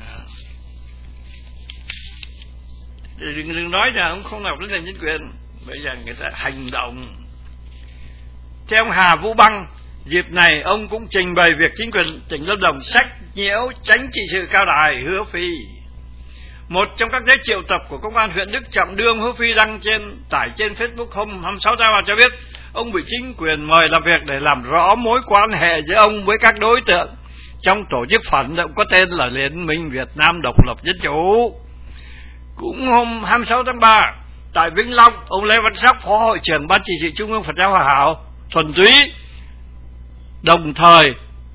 Thì đừng nói là ông không học đến nền nhân quyền, bây giờ người ta hành động. Theo ông Hà Vũ Băng, dịp này ông cũng trình bày việc chính quyền tỉnh Lâm Đồng sách nhiễu Chánh trị sự Cao Đài Hứa Phi. Một trong các giấy triệu tập của công an huyện Đức Trọng đưa ông Hứa Phi đăng tải trên Facebook hôm 26 tháng 3 cho biết ông bị chính quyền mời làm việc để làm rõ mối quan hệ giữa ông với các đối tượng trong tổ chức phản động có tên là Liên minh Việt Nam Độc lập Dân chủ. Cũng hôm 26 tháng 3 tại Vĩnh Long, ông Lê Văn Sóc, Phó Hội trưởng Ban Chỉ sự Trung ương Phật giáo Hòa Hảo thuần túy, đồng thời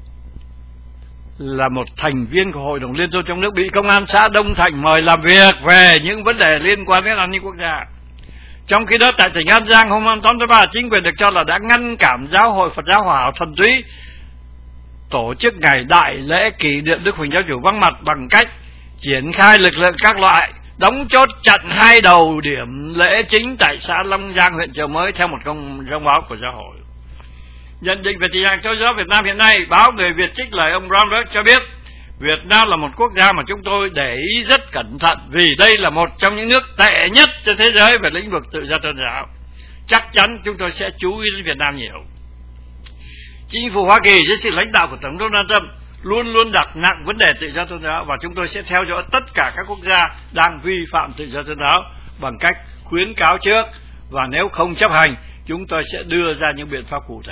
là một thành viên của Hội đồng Liên tôn trong nước, bị công an xã Đông Thạnh mời làm việc về những vấn đề liên quan đến an ninh quốc gia. Trong khi đó, tại tỉnh An Giang hôm 28 tháng 3, chính quyền được cho là đã ngăn cản Giáo hội Phật giáo Hòa Hảo thuần túy tổ chức ngày đại lễ kỷ niệm Đức Huỳnh Giáo Chủ vắng mặt bằng cách triển khai lực lượng các loại, đóng chốt chặn 2 đầu điểm lễ chính tại xã Long Giang, huyện Chợ Mới, theo một thông báo của giáo hội. Nhận định về tình trạng tôn giáo Việt Nam hiện nay, báo Người Việt trích lời ông Brownback cho biết Việt Nam là một quốc gia mà chúng tôi để ý rất cẩn thận, vì đây là một trong những nước tệ nhất trên thế giới về lĩnh vực tự do tôn giáo. Chắc chắn chúng tôi sẽ chú ý đến Việt Nam nhiều. Chính phủ Hoa Kỳ dưới sự lãnh đạo của Tổng thống Donald Trump luôn luôn đặt nặng vấn đề tự do tôn giáo, và chúng tôi sẽ theo dõi tất cả các quốc gia đang vi phạm tự do tôn giáo bằng cách khuyến cáo trước, và nếu không chấp hành, chúng tôi sẽ đưa ra những biện pháp cụ thể.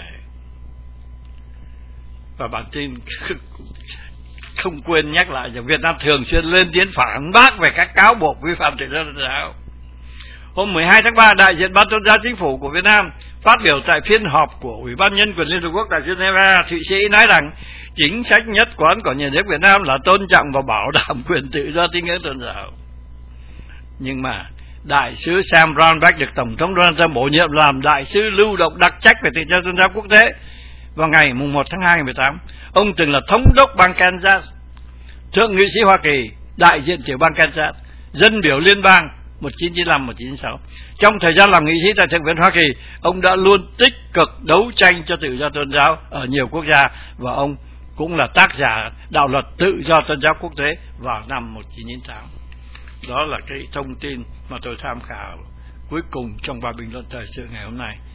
Và bản tin không quên nhắc lại rằng Việt Nam thường xuyên lên tiếng phản bác về các cáo buộc vi phạm tự do tôn giáo. Hôm 12 tháng 3, đại diện Ban tôn giáo chính phủ của Việt Nam phát biểu tại phiên họp của Ủy ban Nhân quyền Liên Hợp Quốc tại Geneva, Thụy Sĩ, nói rằng chính sách nhất quán của nhà nước Việt Nam là tôn trọng và bảo đảm quyền tự do tín ngưỡng tôn giáo. Nhưng mà đại sứ Sam Brownback được Tổng thống Donald Trump bổ nhiệm làm đại sứ lưu động đặc trách về tự do tôn giáo quốc tế vào ngày 1 tháng 2 năm 2018. Ông từng là thống đốc bang Kansas, thượng nghị sĩ Hoa Kỳ, đại diện tiểu bang Kansas, dân biểu liên bang 1995-1996. Trong thời gian làm nghị sĩ tại Thượng viện Hoa Kỳ, ông đã luôn tích cực đấu tranh cho tự do tôn giáo ở nhiều quốc gia, và ông cũng là tác giả đạo luật tự do tôn giáo quốc tế vào năm 1998. Đó là cái thông tin mà tôi tham khảo cuối cùng trong bài bình luận thời sự ngày hôm nay.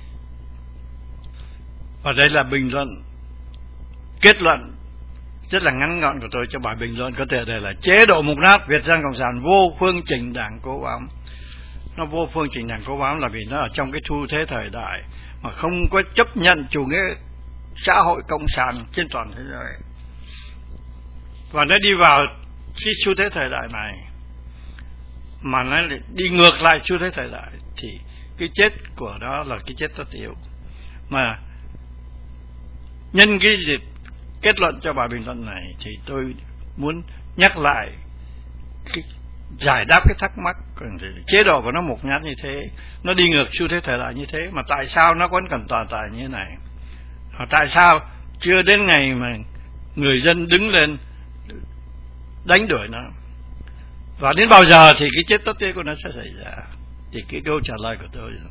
Và đây là bình luận kết luận rất là ngắn gọn của tôi cho bài bình luận có thể đây là chế độ mục nát Việt Dân Cộng sản vô phương chỉnh đảng cố bám. Nó vô phương chỉnh đảng cố bám là vì nó ở trong cái xu thế thời đại mà không có chấp nhận chủ nghĩa xã hội cộng sản trên toàn thế giới, và nó đi vào cái xu thế thời đại này mà nó đi ngược lại xu thế thời đại thì cái chết của nó là cái chết tất yếu. Mà nhân cái dịp kết luận cho bài bình luận này thì tôi muốn nhắc lại cái giải đáp cái thắc mắc chế độ của nó mục nát như thế, nó đi ngược xu thế thời đại như thế, mà tại sao nó vẫn còn tồn tại như thế này, và tại sao chưa đến ngày mà người dân đứng lên đánh đuổi nó, và đến bao giờ thì cái chết tất yếu của nó sẽ xảy ra. Thì cái câu trả lời của tôi là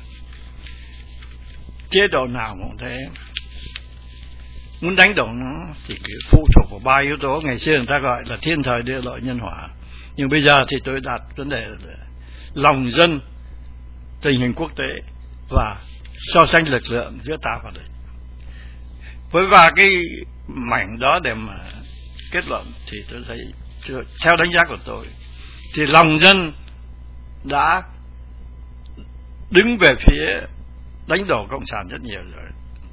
chế độ nào cũng thế, muốn đánh đổ nó thì phụ thuộc vào 3 yếu tố. Ngày xưa người ta gọi là thiên thời địa lợi nhân hòa, nhưng bây giờ thì tôi đặt vấn đề là lòng dân, tình hình quốc tế và so sánh lực lượng giữa ta và địch. Với ba cái mảnh đó để mà kết luận thì tôi thấy theo đánh giá của tôi thì lòng dân đã đứng về phía đánh đổ cộng sản rất nhiều rồi.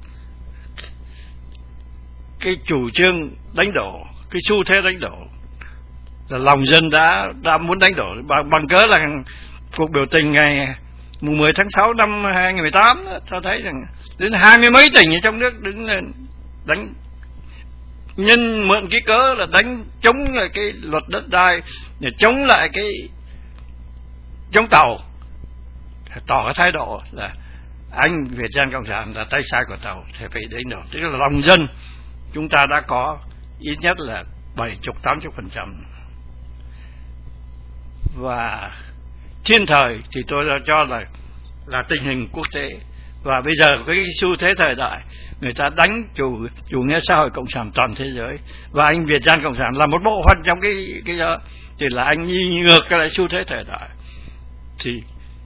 Cái chủ trương đánh đổ, cái xu thế đánh đổ là lòng dân đã muốn đánh đổ bằng cớ là cuộc biểu tình ngày 10 tháng 6 năm 2018 cho thấy rằng đến 20 mấy tỉnh ở trong nước đứng lên đánh, nhân mượn cái cớ là đánh chống lại cái luật đất đai, để chống lại cái chống tàu, tỏ cái thái độ là anh Việt Dân Cộng sản là tay sai của tàu thì phải đánh đổ. Tức là lòng dân chúng ta đã có ít nhất là 70-80%. Và thiên thời thì tôi cho là tình hình quốc tế, và bây giờ cái xu thế thời đại người ta đánh chủ nghĩa xã hội cộng sản toàn thế giới, và anh Việt Dân Cộng sản là một bộ phận trong cái đó, thì là anh đi ngược cái lại xu thế thời đại. Thì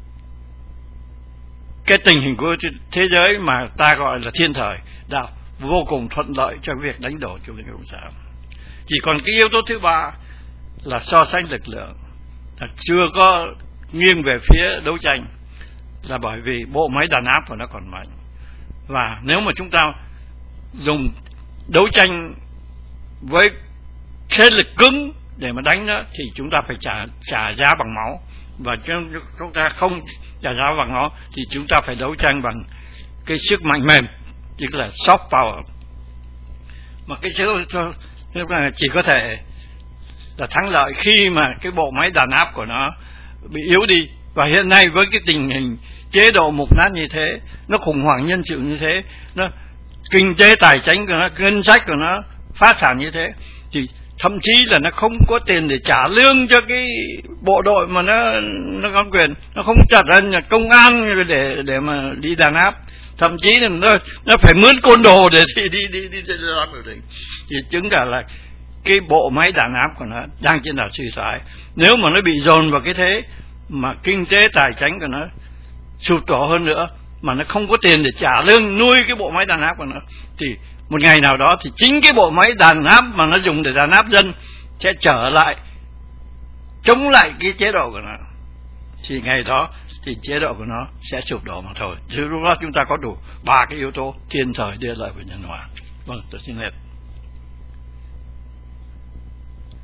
cái tình hình của thế giới mà ta gọi là thiên thời đã vô cùng thuận lợi cho việc đánh đổ chủ nghĩa cộng sản. Chỉ còn cái yếu tố thứ ba là so sánh lực lượng, là chưa có nghiêng về phía đấu tranh, là bởi vì bộ máy đàn áp của nó còn mạnh. Và nếu mà chúng ta dùng đấu tranh với thế lực cứng để mà đánh nó thì chúng ta phải trả giá bằng máu, và chúng ta không trả giá bằng máu thì chúng ta phải đấu tranh bằng cái sức mạnh mềm, tức là soft power. Mà cái sức này chỉ có thể là thắng lợi khi mà cái bộ máy đàn áp của nó bị yếu đi. Và hiện nay với cái tình hình chế độ mục nát như thế, nó khủng hoảng nhân sự như thế, nó kinh tế tài chính của nó, ngân sách của nó phá sản như thế, thì thậm chí là nó không có tiền để trả lương cho cái bộ đội mà nó có quyền, nó không trả ra công an để mà đi đàn áp, thậm chí là nó phải mướn côn đồ để đi làm biểu tình. Thì chứng tỏ là cái bộ máy đàn áp của nó đang trên đà suy thoái. Nếu mà nó bị dồn vào cái thế mà kinh tế tài chính của nó sụp đổ hơn nữa, mà nó không có tiền để trả lương nuôi cái bộ máy đàn áp của nó, thì một ngày nào đó thì chính cái bộ máy đàn áp mà nó dùng để đàn áp dân sẽ trở lại chống lại cái chế độ của nó, thì ngày đó thì chế độ của nó sẽ sụp đổ mà thôi. Chứ lúc đó chúng ta có đủ ba cái yếu tố thiên thời địa lợi và nhân hòa. Vâng, tôi xin hết.